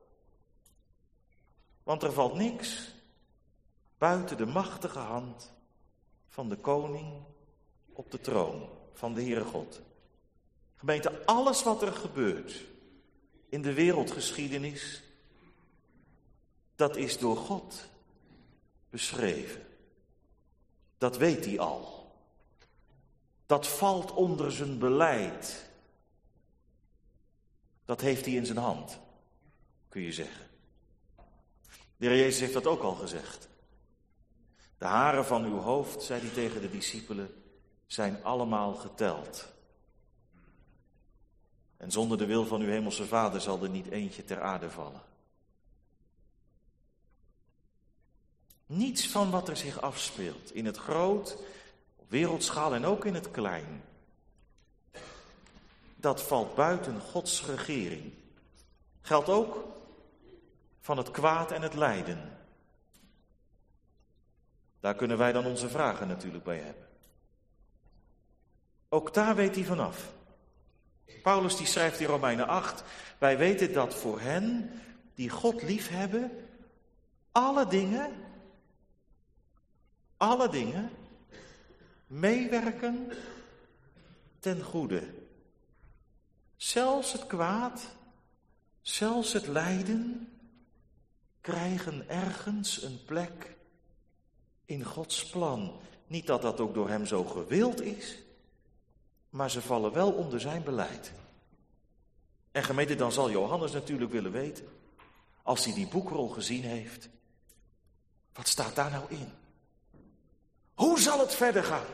Want er valt niks buiten de machtige hand van de koning op de troon van de Heere God. Gemeente, alles wat er gebeurt in de wereldgeschiedenis, dat is door God beschreven. Dat weet hij al. Dat valt onder zijn beleid. Dat heeft hij in zijn hand, kun je zeggen. De Heer Jezus heeft dat ook al gezegd. De haren van uw hoofd, zei hij tegen de discipelen, zijn allemaal geteld. En zonder de wil van uw hemelse Vader zal er niet eentje ter aarde vallen. Niets van wat er zich afspeelt, in het groot, op wereldschaal en ook in het klein, dat valt buiten Gods regering. Geldt ook van het kwaad en het lijden. Daar kunnen wij dan onze vragen natuurlijk bij hebben. Ook daar weet hij vanaf. Paulus die schrijft in Romeinen 8, wij weten dat voor hen die God liefhebben, alle dingen meewerken ten goede. Zelfs het kwaad, zelfs het lijden, krijgen ergens een plek in Gods plan. Niet dat dat ook door hem zo gewild is, maar ze vallen wel onder zijn beleid. En gemeente, dan zal Johannes natuurlijk willen weten, als hij die boekrol gezien heeft, wat staat daar nou in? Hoe zal het verder gaan?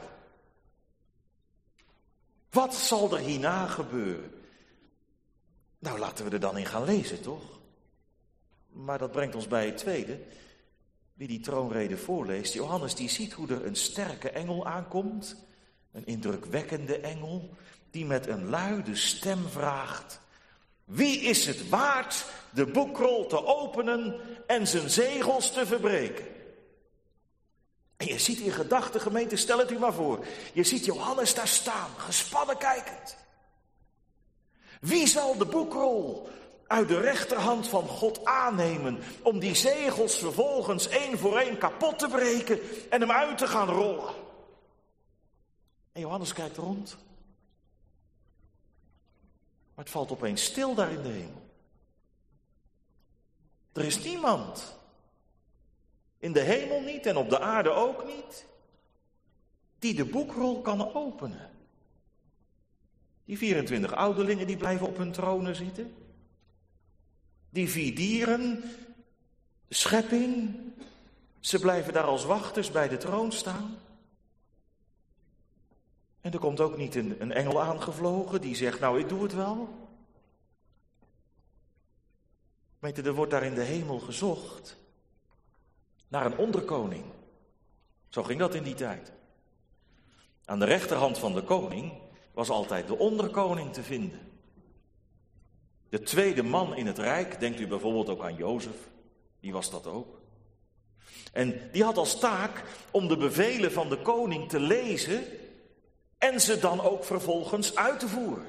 Wat zal er hierna gebeuren? Nou, laten we er dan in gaan lezen, toch? Maar dat brengt ons bij het tweede. Wie die troonrede voorleest, Johannes die ziet hoe er een sterke engel aankomt. Een indrukwekkende engel die met een luide stem vraagt: wie is het waard de boekrol te openen en zijn zegels te verbreken? En je ziet in gedachten, gemeente, stel het u maar voor. Je ziet Johannes daar staan, gespannen kijkend. Wie zal de boekrol uit de rechterhand van God aannemen om die zegels vervolgens één voor één kapot te breken en hem uit te gaan rollen? En Johannes kijkt rond. Maar het valt opeens stil daar in de hemel. Er is niemand. In de hemel niet en op de aarde ook niet. Die de boekrol kan openen. Die 24 ouderlingen die blijven op hun tronen zitten. Die 4 dieren, de schepping, ze blijven daar als wachters bij de troon staan. En er komt ook niet een engel aangevlogen die zegt, nou ik doe het wel. Weet je, er wordt daar in de hemel gezocht naar een onderkoning. Zo ging dat in die tijd. Aan de rechterhand van de koning was altijd de onderkoning te vinden. De tweede man in het rijk, denkt u bijvoorbeeld ook aan Jozef, die was dat ook. En die had als taak om de bevelen van de koning te lezen en ze dan ook vervolgens uit te voeren.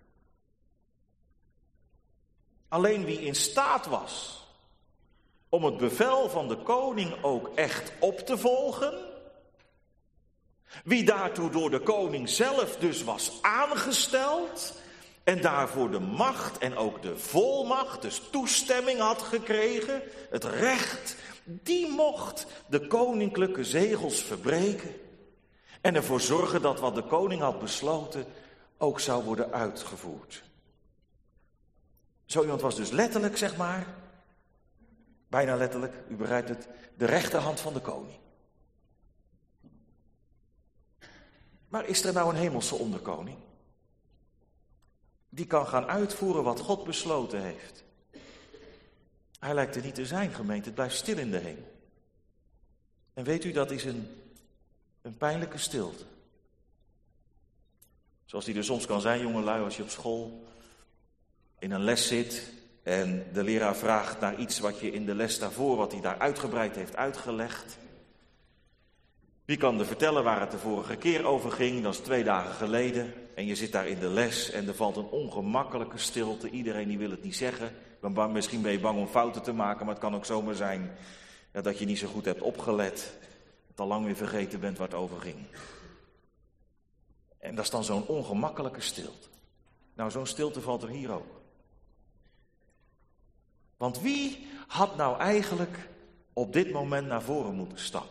Alleen wie in staat was om het bevel van de koning ook echt op te volgen, wie daartoe door de koning zelf dus was aangesteld en daarvoor de macht en ook de volmacht, dus toestemming had gekregen, het recht, die mocht de koninklijke zegels verbreken en ervoor zorgen dat wat de koning had besloten ook zou worden uitgevoerd. Zo iemand was dus letterlijk, zeg maar, bijna letterlijk, u begrijpt het, de rechterhand van de koning. Maar is er nou een hemelse onderkoning? Die kan gaan uitvoeren wat God besloten heeft. Hij lijkt er niet te zijn, gemeente, het blijft stil in de hemel. En weet u, dat is een pijnlijke stilte. Zoals die er soms kan zijn, jongelui, als je op school in een les zit en de leraar vraagt naar iets wat je in de les daarvoor, wat hij daar uitgebreid heeft uitgelegd. Wie kan er vertellen waar het de vorige keer over ging? Dat is 2 dagen geleden. En je zit daar in de les en er valt een ongemakkelijke stilte. Iedereen die wil het niet zeggen. Misschien ben je bang om fouten te maken, maar het kan ook zomaar zijn dat je niet zo goed hebt opgelet. Dat al lang weer vergeten bent waar het over ging. En dat is dan zo'n ongemakkelijke stilte. Nou, zo'n stilte valt er hier ook. Want wie had nou eigenlijk op dit moment naar voren moeten stappen?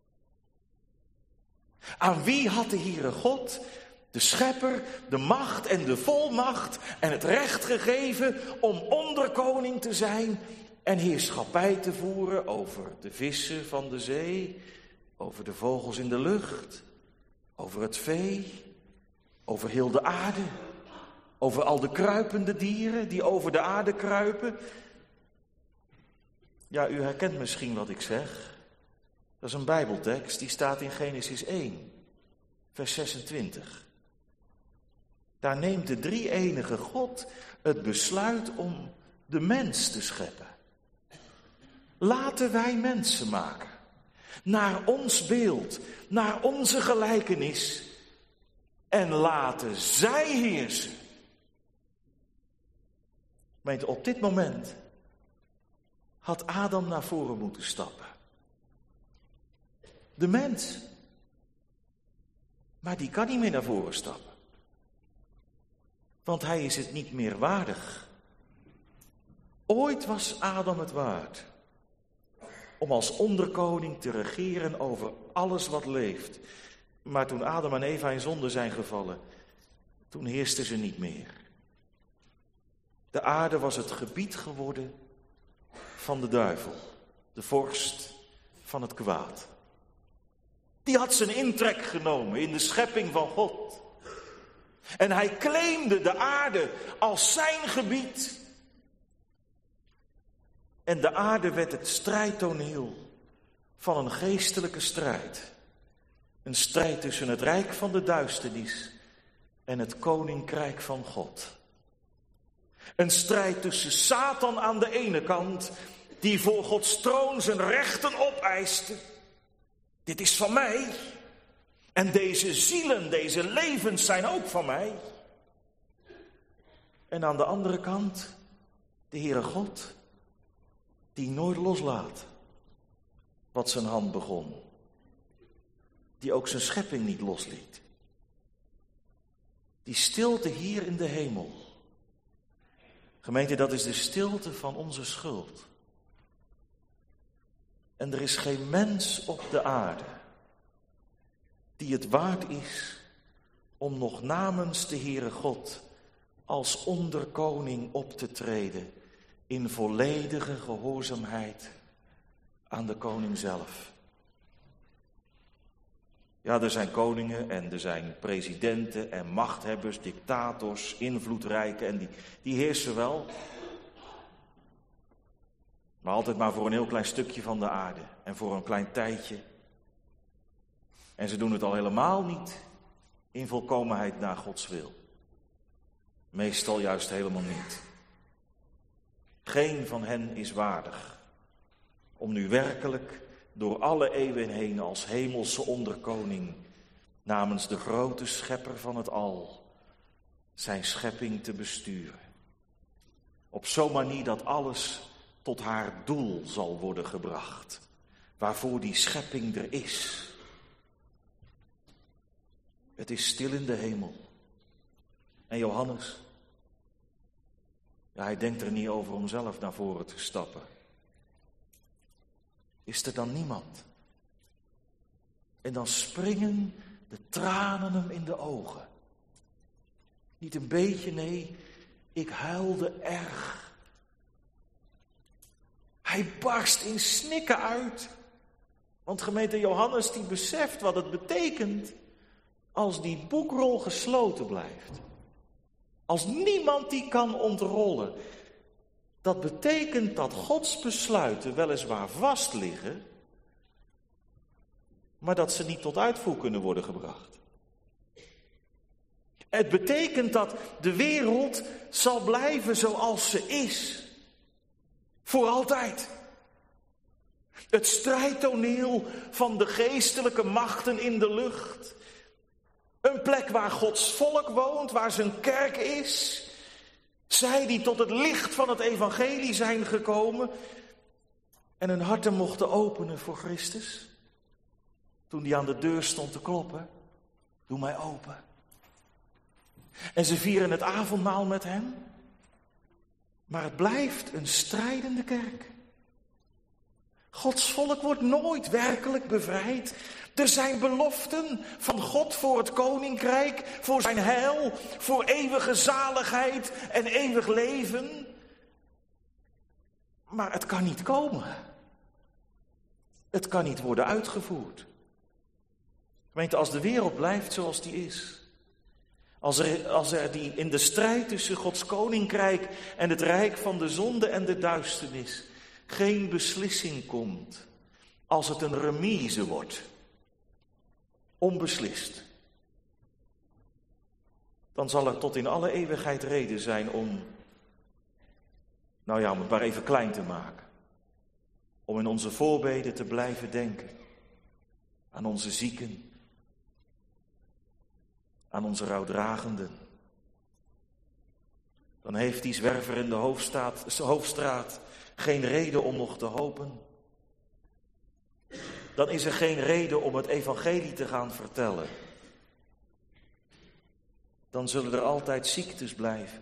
Aan wie had de Heere God, de schepper, de macht en de volmacht en het recht gegeven om onderkoning te zijn en heerschappij te voeren over de vissen van de zee, over de vogels in de lucht, over het vee, over heel de aarde, over al de kruipende dieren die over de aarde kruipen? Ja, u herkent misschien wat ik zeg. Dat is een Bijbeltekst, die staat in Genesis 1, vers 26. Daar neemt de drie-enige God het besluit om de mens te scheppen. Laten wij mensen maken, naar ons beeld, naar onze gelijkenis, en laten zij heersen. Meent, op dit moment had Adam naar voren moeten stappen. De mens. Maar die kan niet meer naar voren stappen. Want hij is het niet meer waardig. Ooit was Adam het waard om als onderkoning te regeren over alles wat leeft. Maar toen Adam en Eva in zonde zijn gevallen, toen heersten ze niet meer. De aarde was het gebied geworden van de duivel, de vorst van het kwaad. Die had zijn intrek genomen in de schepping van God. En hij claimde de aarde als zijn gebied. En de aarde werd het strijdtoneel van een geestelijke strijd. Een strijd tussen het rijk van de duisternis en het koninkrijk van God. Een strijd tussen Satan aan de ene kant, die voor Gods troon zijn rechten opeiste. Dit is van mij. En deze zielen, deze levens zijn ook van mij. En aan de andere kant de Heere God, die nooit loslaat wat zijn hand begon. Die ook zijn schepping niet losliet. Die stilte hier in de hemel. Gemeente, dat is de stilte van onze schuld. En er is geen mens op de aarde die het waard is om nog namens de Heere God als onderkoning op te treden in volledige gehoorzaamheid aan de koning zelf. Ja, er zijn koningen en er zijn presidenten en machthebbers, dictators, invloedrijken en die heersen wel. Maar altijd maar voor een heel klein stukje van de aarde en voor een klein tijdje. En ze doen het al helemaal niet in volkomenheid naar Gods wil. Meestal juist helemaal niet. Geen van hen is waardig om nu werkelijk door alle eeuwen heen als hemelse onderkoning namens de grote schepper van het al zijn schepping te besturen. Op zo'n manier dat alles tot haar doel zal worden gebracht, waarvoor die schepping er is. Het is stil in de hemel. En Johannes, ja, hij denkt er niet over om zelf naar voren te stappen. Is er dan niemand? En dan springen de tranen hem in de ogen. Niet een beetje, nee, ik huilde erg. Hij barst in snikken uit. Want gemeente Johannes die beseft wat het betekent als die boekrol gesloten blijft. Als niemand die kan ontrollen. Dat betekent dat Gods besluiten weliswaar vast liggen, maar dat ze niet tot uitvoer kunnen worden gebracht. Het betekent dat de wereld zal blijven zoals ze is. Voor altijd. Het strijdtoneel van de geestelijke machten in de lucht. Een plek waar Gods volk woont, waar zijn kerk is. Zij die tot het licht van het evangelie zijn gekomen en hun harten mochten openen voor Christus. Toen die aan de deur stond te kloppen, doe mij open. En ze vieren het avondmaal met hem. Maar het blijft een strijdende kerk. Gods volk wordt nooit werkelijk bevrijd. Er zijn beloften van God voor het koninkrijk, voor zijn heil, voor eeuwige zaligheid en eeuwig leven. Maar het kan niet komen. Het kan niet worden uitgevoerd. Gemeente, als de wereld blijft zoals die is, als er die in de strijd tussen Gods koninkrijk en het rijk van de zonde en de duisternis geen beslissing komt, als het een remise wordt, onbeslist, dan zal er tot in alle eeuwigheid reden zijn om het maar even klein te maken. Om in onze voorbeden te blijven denken aan onze zieken, aan onze rouwdragenden. Dan heeft die zwerver in de hoofdstraat geen reden om nog te hopen. Dan is er geen reden om het evangelie te gaan vertellen. Dan zullen er altijd ziektes blijven.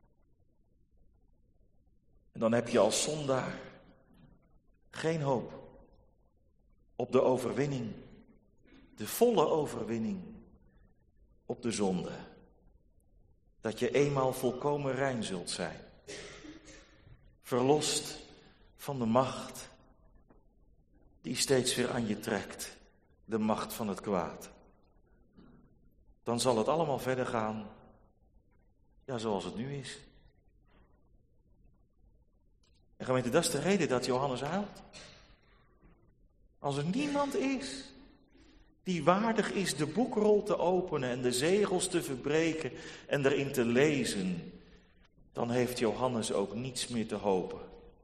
En dan heb je als zondaar geen hoop op de overwinning, de volle overwinning op de zonde. Dat je eenmaal volkomen rein zult zijn. Verlost van de macht die steeds weer aan je trekt. De macht van het kwaad. Dan zal het allemaal verder gaan, zoals het nu is. En gemeente, dat is de reden dat Johannes huilt. Als er niemand is die waardig is de boekrol te openen en de zegels te verbreken en erin te lezen, dan heeft Johannes ook niets meer te hopen.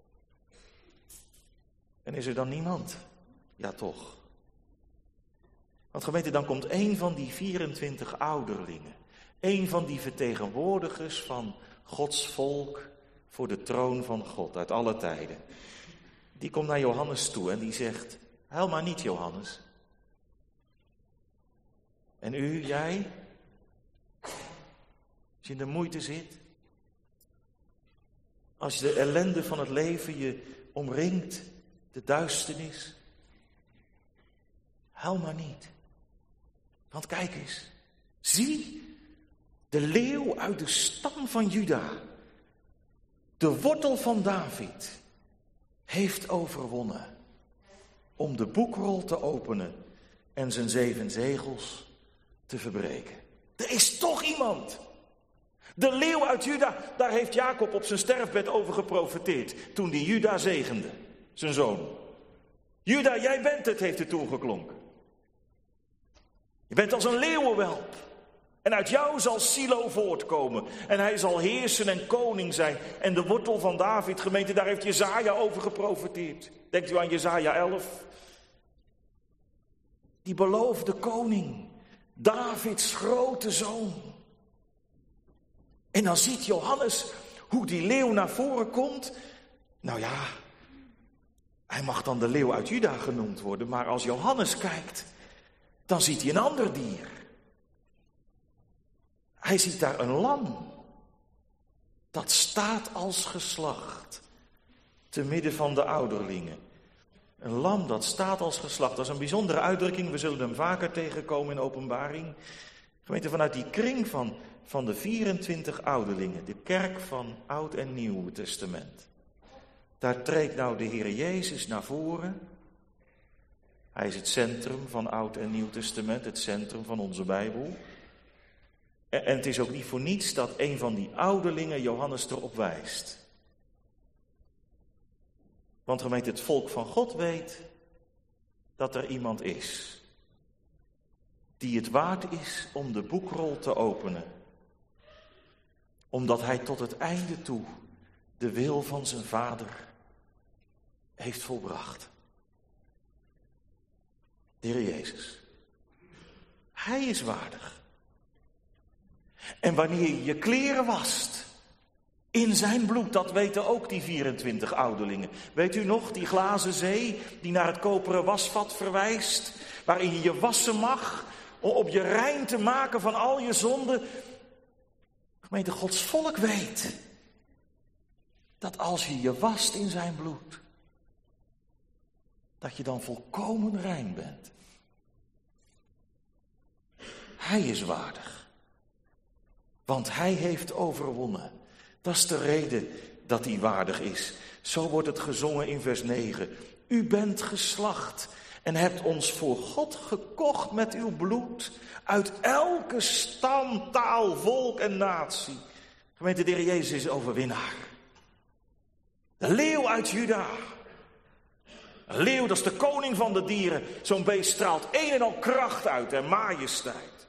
En is er dan niemand? Ja, toch. Want gemeente, dan komt een van die 24 ouderlingen, een van die vertegenwoordigers van Gods volk voor de troon van God uit alle tijden. Die komt naar Johannes toe en die zegt: huil maar niet, Johannes. En u, jij? Als je in de moeite zit, als de ellende van het leven je omringt, de duisternis, huil maar niet. Want kijk eens, zie, de leeuw uit de stam van Juda, de wortel van David, heeft overwonnen om de boekrol te openen en zijn 7 zegels te verbreken. Er is toch iemand. De leeuw uit Juda, daar heeft Jacob op zijn sterfbed over geprofeteerd toen die Juda zegende, zijn zoon. Juda, jij bent het, heeft het toen geklonken. Je bent als een leeuwenwelp. En uit jou zal Silo voortkomen. En hij zal heersen en koning zijn. En de wortel van David, gemeente, daar heeft Jesaja over geprofeteerd. Denkt u aan Jesaja 11? Die beloofde koning. Davids grote zoon. En dan ziet Johannes hoe die leeuw naar voren komt. Hij mag dan de leeuw uit Juda genoemd worden. Maar als Johannes kijkt, dan ziet hij een ander dier. Hij ziet daar een lam. Dat staat als geslacht. Te midden van de ouderlingen. Een lam dat staat als geslacht. Dat is een bijzondere uitdrukking. We zullen hem vaker tegenkomen in Openbaring. Gemeente, vanuit die kring van de 24 ouderlingen. De kerk van Oud en Nieuw Testament. Daar treedt nou de Heer Jezus naar voren. Hij is het centrum van Oud en Nieuw Testament. Het centrum van onze Bijbel. En het is ook niet voor niets dat een van die ouderlingen Johannes erop wijst. Want gemeente, het volk van God weet dat er iemand is die het waard is om de boekrol te openen. Omdat hij tot het einde toe de wil van zijn Vader heeft volbracht. De Heer Jezus. Hij is waardig. En wanneer je je kleren wast in zijn bloed, dat weten ook die 24 ouderlingen. Weet u nog, die glazen zee die naar het koperen wasvat verwijst, waarin je je wassen mag om op je rein te maken van al je zonden. Gemeente, Gods volk weet dat als je je wast in zijn bloed, dat je dan volkomen rein bent. Hij is waardig, want hij heeft overwonnen. Dat is de reden dat hij waardig is. Zo wordt het gezongen in vers 9. U bent geslacht en hebt ons voor God gekocht met uw bloed uit elke stam, taal, volk en natie. Gemeente, de Heer Jezus is overwinnaar. De leeuw uit Juda. Een leeuw, dat is de koning van de dieren. Zo'n beest straalt een en al kracht uit en majesteit.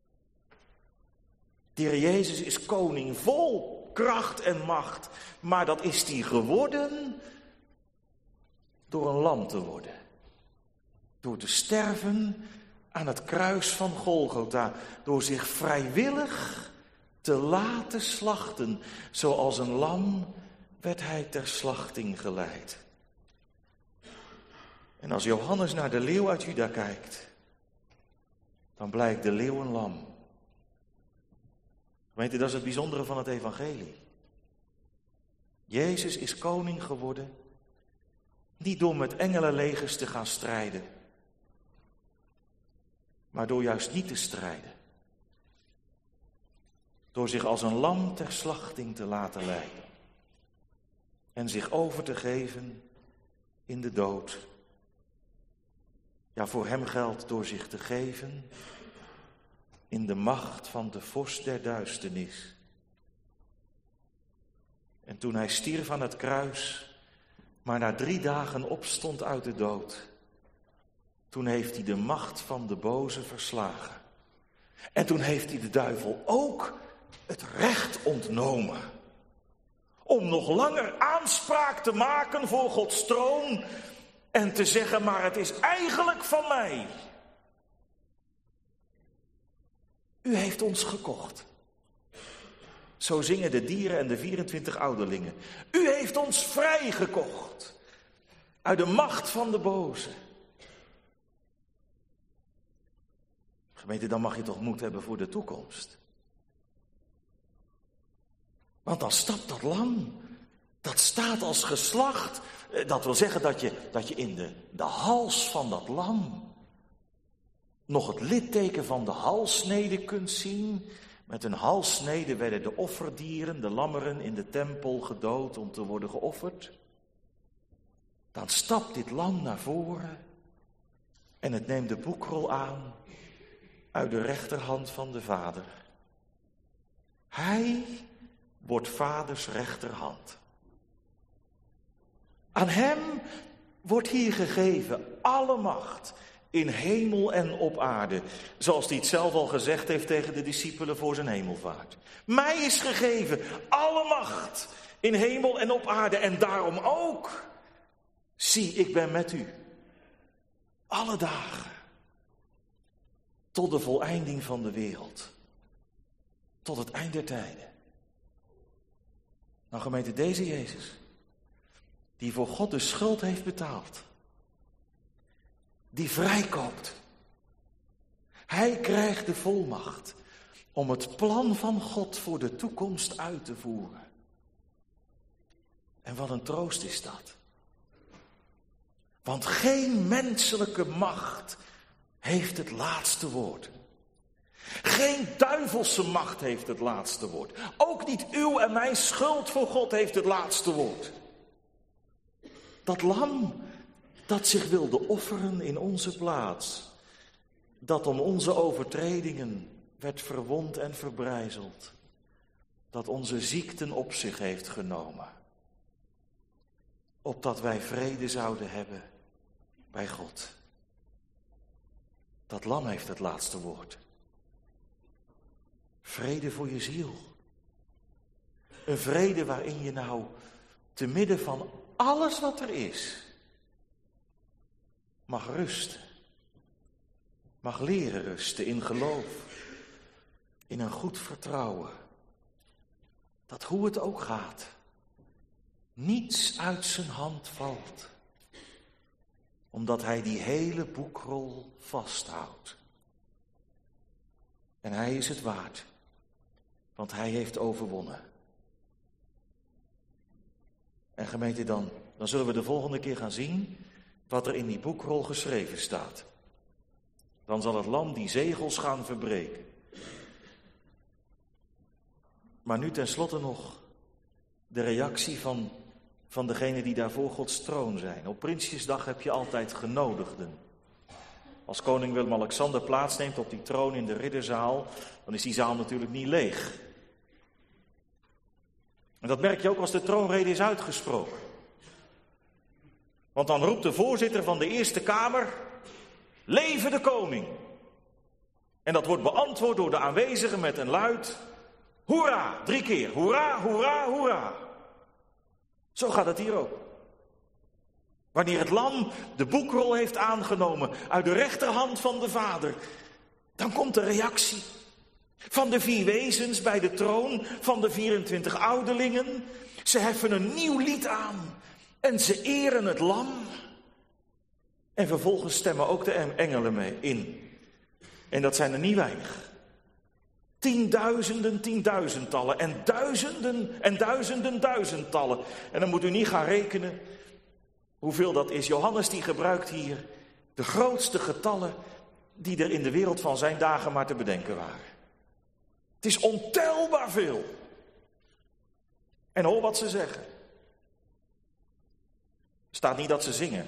De Heer Jezus is koning vol kracht en macht. Maar dat is hij geworden door een lam te worden. Door te sterven aan het kruis van Golgotha. Door zich vrijwillig te laten slachten. Zoals een lam werd hij ter slachting geleid. En als Johannes naar de leeuw uit Juda kijkt, dan blijkt de leeuw een lam. Gemeente, dat is het bijzondere van het evangelie. Jezus is koning geworden, niet door met engelenlegers te gaan strijden, maar door juist niet te strijden. Door zich als een lam ter slachting te laten leiden. En zich over te geven in de dood. Ja, voor hem geldt door zich te geven in de macht van de vorst der duisternis. En toen hij stierf aan het kruis, maar na 3 dagen opstond uit de dood, toen heeft hij de macht van de boze verslagen. En toen heeft hij de duivel ook het recht ontnomen om nog langer aanspraak te maken voor Gods troon en te zeggen, maar het is eigenlijk van mij. U heeft ons gekocht. Zo zingen de dieren en de 24 ouderlingen. U heeft ons vrijgekocht uit de macht van de boze. Gemeente, dan mag je toch moed hebben voor de toekomst. Want dan stapt dat lam, dat staat als geslacht. Dat wil zeggen dat je in de hals van dat lam nog het litteken van de halssnede kunt zien. Met een halssnede werden de offerdieren, de lammeren, in de tempel gedood om te worden geofferd. Dan stapt dit lam naar voren en het neemt de boekrol aan uit de rechterhand van de Vader. Hij wordt Vaders rechterhand. Aan hem wordt hier gegeven alle macht in hemel en op aarde. Zoals hij het zelf al gezegd heeft tegen de discipelen voor zijn hemelvaart. Mij is gegeven alle macht in hemel en op aarde. En daarom ook, zie, ik ben met u. Alle dagen. Tot de voleinding van de wereld. Tot het eind der tijden. Nou gemeente, deze Jezus, die voor God de schuld heeft betaald, die vrijkoopt. Hij krijgt de volmacht om het plan van God voor de toekomst uit te voeren. En wat een troost is dat. Want geen menselijke macht heeft het laatste woord. Geen duivelse macht heeft het laatste woord. Ook niet uw en mijn schuld voor God heeft het laatste woord. Dat lam dat zich wilde offeren in onze plaats, dat om onze overtredingen werd verwond en verbrijzeld, dat onze ziekten op zich heeft genomen, opdat wij vrede zouden hebben bij God. Dat lam heeft het laatste woord. Vrede voor je ziel. Een vrede waarin je nou te midden van alles wat er is mag rusten. Mag leren rusten in geloof. In een goed vertrouwen. Dat hoe het ook gaat, niets uit zijn hand valt. Omdat hij die hele boekrol vasthoudt. En hij is het waard. Want hij heeft overwonnen. En gemeente, dan zullen we de volgende keer gaan zien wat er in die boekrol geschreven staat. Dan zal het lam die zegels gaan verbreken. Maar nu tenslotte nog de reactie van degenen die daar voor Gods troon zijn. Op Prinsjesdag heb je altijd genodigden. Als koning Willem-Alexander plaatsneemt op die troon in de ridderzaal, dan is die zaal natuurlijk niet leeg. En dat merk je ook als de troonrede is uitgesproken. Want dan roept de voorzitter van de Eerste Kamer: Leven de koning! En dat wordt beantwoord door de aanwezigen met een luid hoera, 3 keer. Hoera, hoera, hoera. Zo gaat het hier ook. Wanneer het lam de boekrol heeft aangenomen uit de rechterhand van de Vader, dan komt de reactie van de 4 wezens bij de troon, van de 24 ouderlingen. Ze heffen een nieuw lied aan en ze eren het lam. En vervolgens stemmen ook de engelen mee in. En dat zijn er niet weinig. 10.000, tienduizendtallen en duizenden en duizenden duizendtallen. En dan moet u niet gaan rekenen hoeveel dat is. Johannes die gebruikt hier de grootste getallen die er in de wereld van zijn dagen maar te bedenken waren. Het is ontelbaar veel. En hoor wat ze zeggen. Er staat niet dat ze zingen.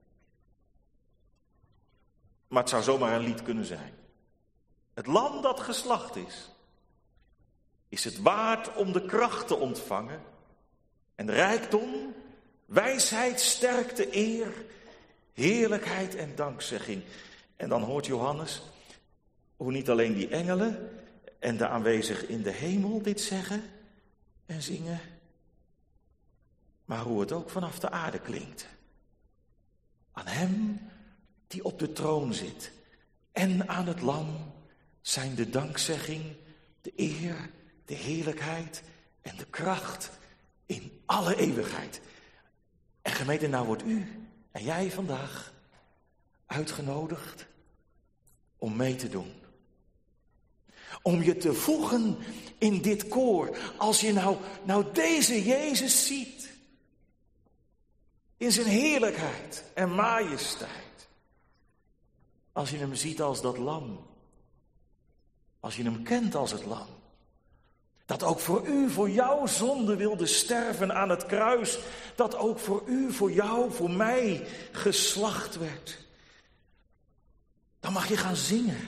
Maar het zou zomaar een lied kunnen zijn. Het lam dat geslacht is het waard om de kracht te ontvangen. En rijkdom, wijsheid, sterkte, eer, heerlijkheid en dankzegging. En dan hoort Johannes hoe niet alleen die engelen en de aanwezigen in de hemel dit zeggen en zingen, maar hoe het ook vanaf de aarde klinkt. Aan hem die op de troon zit en aan het lam zijn de dankzegging, de eer, de heerlijkheid en de kracht in alle eeuwigheid. En gemeente, nou wordt u en jij vandaag uitgenodigd om mee te doen. Om je te voegen in dit koor. Als je nou deze Jezus ziet. In zijn heerlijkheid en majesteit. Als je hem ziet als dat lam. Als je hem kent als het lam. Dat ook voor u, voor jouw zonde wilde sterven aan het kruis. Dat ook voor u, voor jou, voor mij geslacht werd. Dan mag je gaan zingen.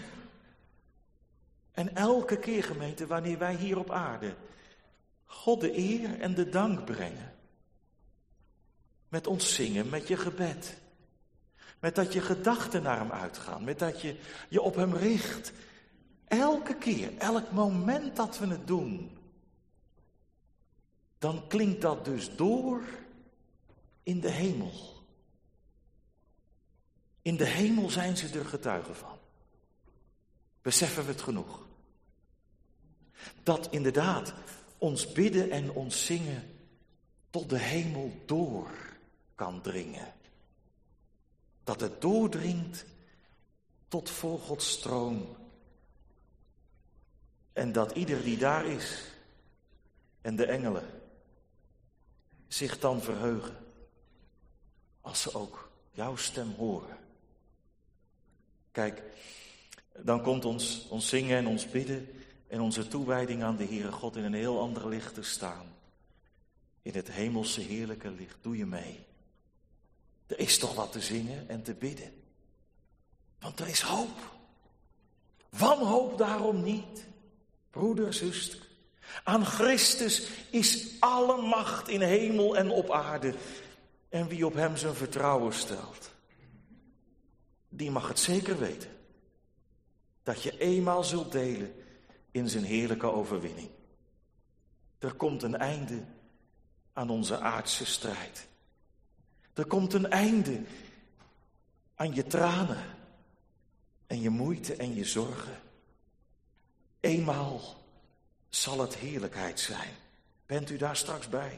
En elke keer, gemeente, wanneer wij hier op aarde God de eer en de dank brengen. Met ons zingen, met je gebed. Met dat je gedachten naar hem uitgaan. Met dat je je op hem richt. Elke keer, elk moment dat we het doen. Dan klinkt dat dus door in de hemel. In de hemel zijn ze er getuigen van. Beseffen we het genoeg? Dat inderdaad ons bidden en ons zingen tot de hemel door kan dringen. Dat het doordringt tot voor Gods troon. En dat ieder die daar is en de engelen zich dan verheugen als ze ook jouw stem horen. Kijk, dan komt ons zingen en ons bidden en onze toewijding aan de Heere God in een heel ander licht te staan. In het hemelse heerlijke licht. Doe je mee. Er is toch wat te zingen en te bidden. Want er is hoop. Wanhoop daarom niet. Broeder, zuster. Aan Christus is alle macht in hemel en op aarde. En wie op hem zijn vertrouwen stelt, die mag het zeker weten. Dat je eenmaal zult delen in zijn heerlijke overwinning. Er komt een einde aan onze aardse strijd. Er komt een einde aan je tranen en je moeite en je zorgen. Eenmaal zal het heerlijkheid zijn. Bent u daar straks bij?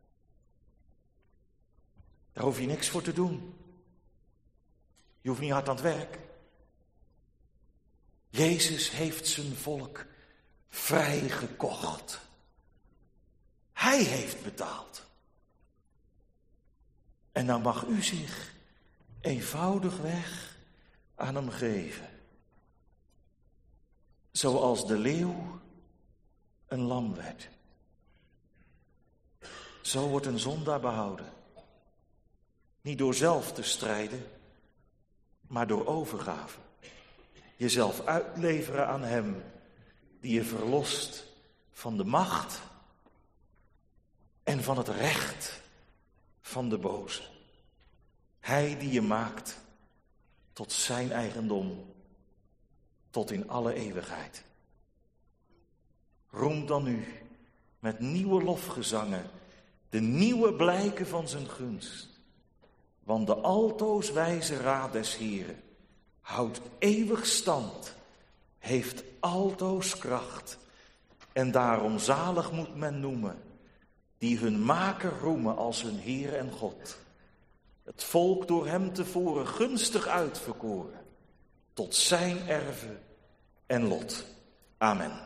Daar hoef je niks voor te doen. Je hoeft niet hard aan het werk. Jezus heeft zijn volk vrijgekocht. Hij heeft betaald. En dan mag u zich eenvoudigweg aan hem geven. Zoals de leeuw een lam werd. Zo wordt een zondaar behouden. Niet door zelf te strijden, maar door overgave. Jezelf uitleveren aan hem die je verlost van de macht en van het recht van de boze. Hij die je maakt tot zijn eigendom, tot in alle eeuwigheid. Roem dan nu met nieuwe lofgezangen de nieuwe blijken van zijn gunst. Want de altoos wijze raad des Heren houdt eeuwig stand, heeft altoos kracht. En daarom zalig moet men noemen, die hun maker roemen als hun Heer en God. Het volk door hem tevoren gunstig uitverkoren, tot zijn erve en lot. Amen.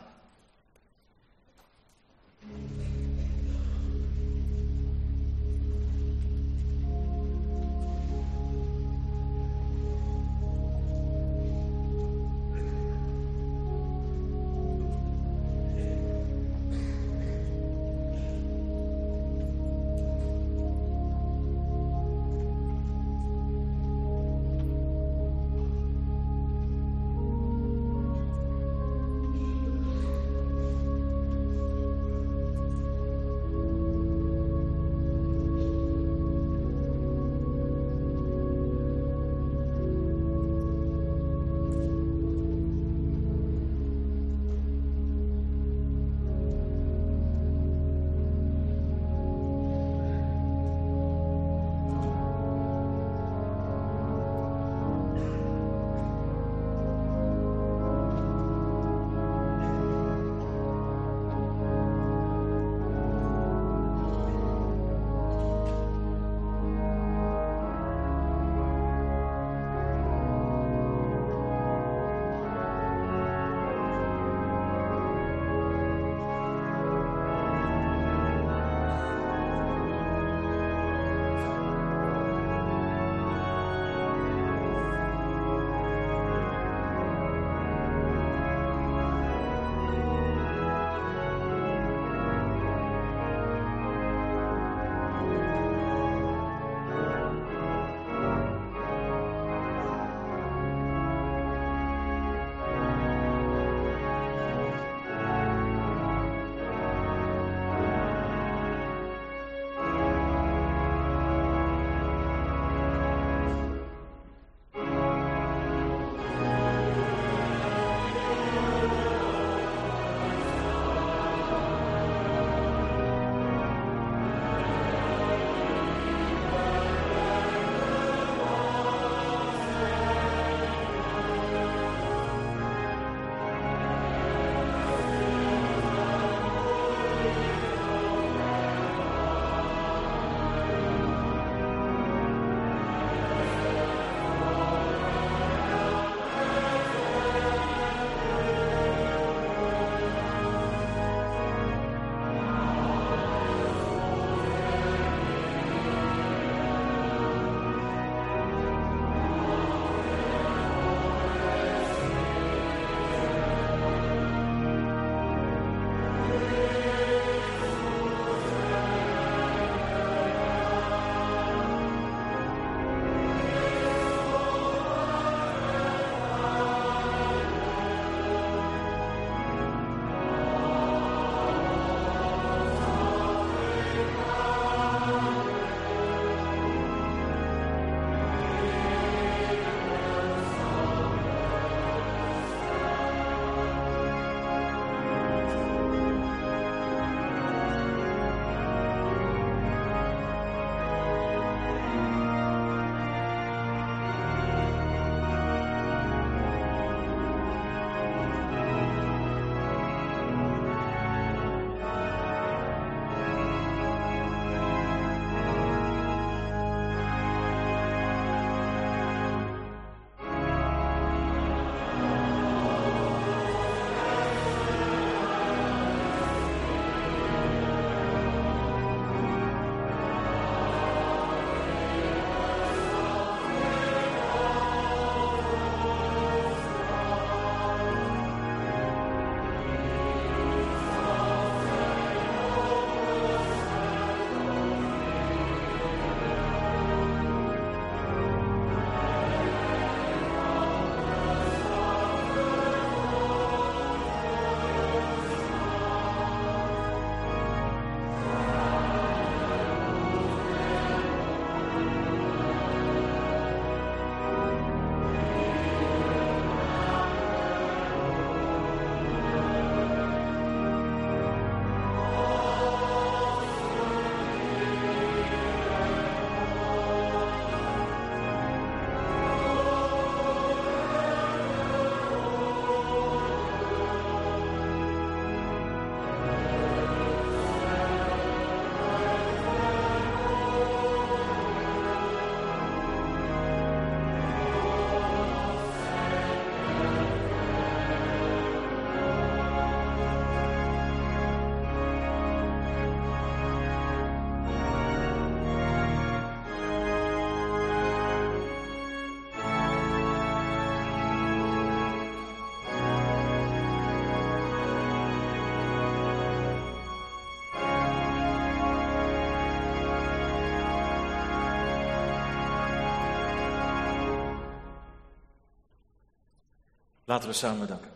Laten we samen danken.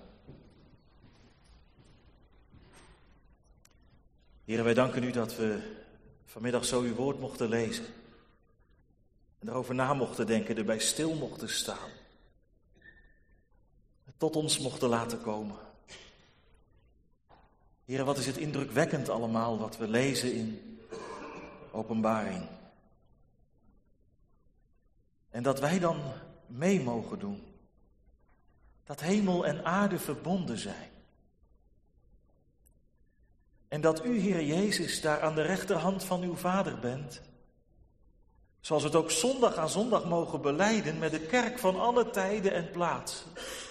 Heer, wij danken u dat we vanmiddag zo uw woord mochten lezen. En erover na mochten denken, erbij stil mochten staan. Tot ons mochten laten komen. Heer, wat is het indrukwekkend allemaal wat we lezen in Openbaring. En dat wij dan mee mogen doen. Dat hemel en aarde verbonden zijn. En dat u, Heer Jezus, daar aan de rechterhand van uw Vader bent. Zoals we het ook zondag aan zondag mogen belijden met de kerk van alle tijden en plaatsen.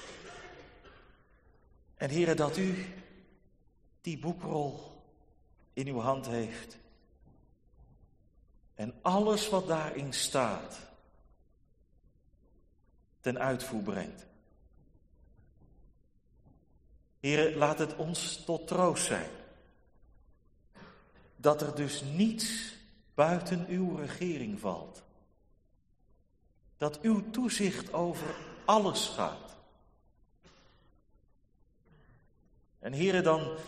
En Heer, dat u die boekrol in uw hand heeft. En alles wat daarin staat ten uitvoer brengt. Heer, laat het ons tot troost zijn. Dat er dus niets buiten uw regering valt. Dat uw toezicht over alles gaat. En Heere,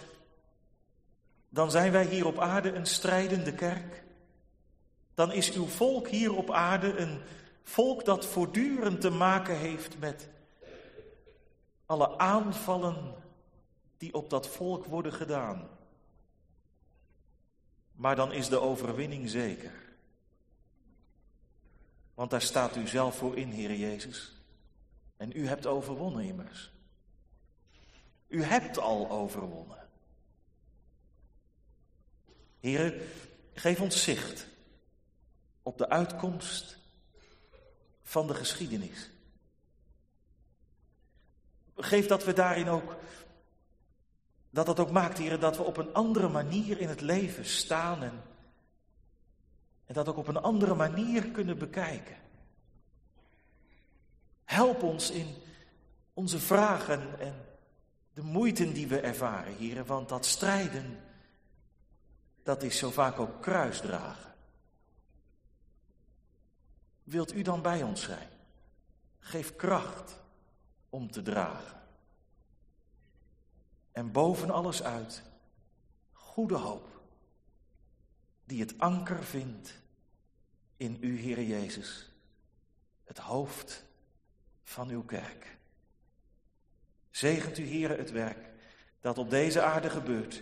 dan zijn wij hier op aarde een strijdende kerk. Dan is uw volk hier op aarde een volk dat voortdurend te maken heeft met alle aanvallen die op dat volk worden gedaan. Maar dan is de overwinning zeker. Want daar staat u zelf voor in, Heer Jezus. En u hebt overwonnen immers. U hebt al overwonnen. Heer, geef ons zicht op de uitkomst van de geschiedenis. Geef dat we daarin ook, dat het ook maakt, Heer, dat we op een andere manier in het leven staan en dat ook op een andere manier kunnen bekijken. Help ons in onze vragen en de moeite die we ervaren, Heer, want dat strijden, dat is zo vaak ook kruisdragen. Wilt u dan bij ons zijn? Geef kracht om te dragen. En boven alles uit, goede hoop, die het anker vindt in u, Heer Jezus, het hoofd van uw kerk. Zegent u, Heer, het werk dat op deze aarde gebeurt,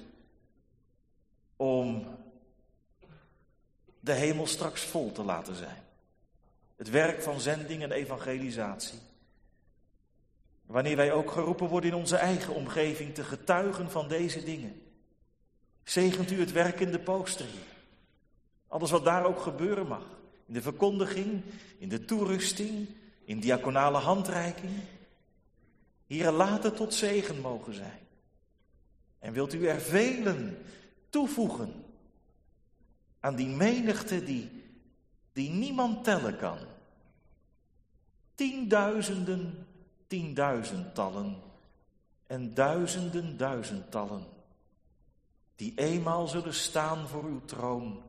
om de hemel straks vol te laten zijn. Het werk van zending en evangelisatie. Wanneer wij ook geroepen worden in onze eigen omgeving te getuigen van deze dingen. Zegent u het werk in de poosterie. Alles wat daar ook gebeuren mag. In de verkondiging, in de toerusting, in diaconale handreiking. Heere, laat het tot zegen mogen zijn. En wilt u er velen toevoegen aan die menigte die niemand tellen kan. Tienduizenden, tienduizendtallen en duizenden, duizendtallen, die eenmaal zullen staan voor uw troon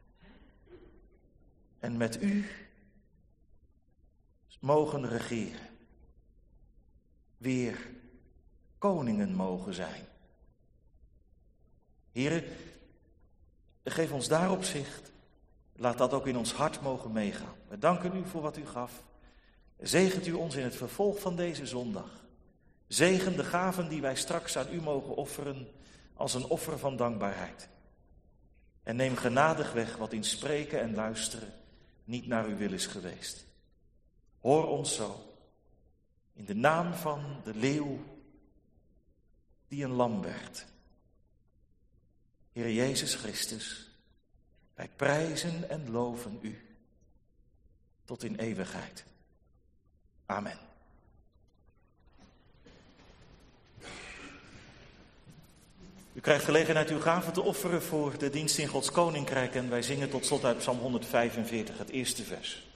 en met u mogen regeren, weer koningen mogen zijn. Heere, geef ons daarop zicht, laat dat ook in ons hart mogen meegaan. We danken u voor wat u gaf. Zegent u ons in het vervolg van deze zondag. Zegen de gaven die wij straks aan u mogen offeren als een offer van dankbaarheid. En neem genadig weg wat in spreken en luisteren niet naar uw wil is geweest. Hoor ons zo, in de naam van de leeuw die een lam werd. Heer Jezus Christus, wij prijzen en loven u tot in eeuwigheid. Amen. U krijgt gelegenheid uw gaven te offeren voor de dienst in Gods Koninkrijk en wij zingen tot slot uit Psalm 145, het eerste vers.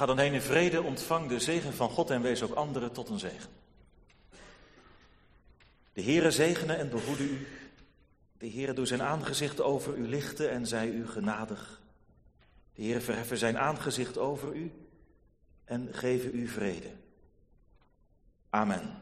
Ga dan heen in vrede, ontvang de zegen van God en wees ook anderen tot een zegen. De Heere zegene en behoede u. De Heere doe zijn aangezicht over u lichten en zij u genadig. De Heere verheffen zijn aangezicht over u en geven u vrede. Amen.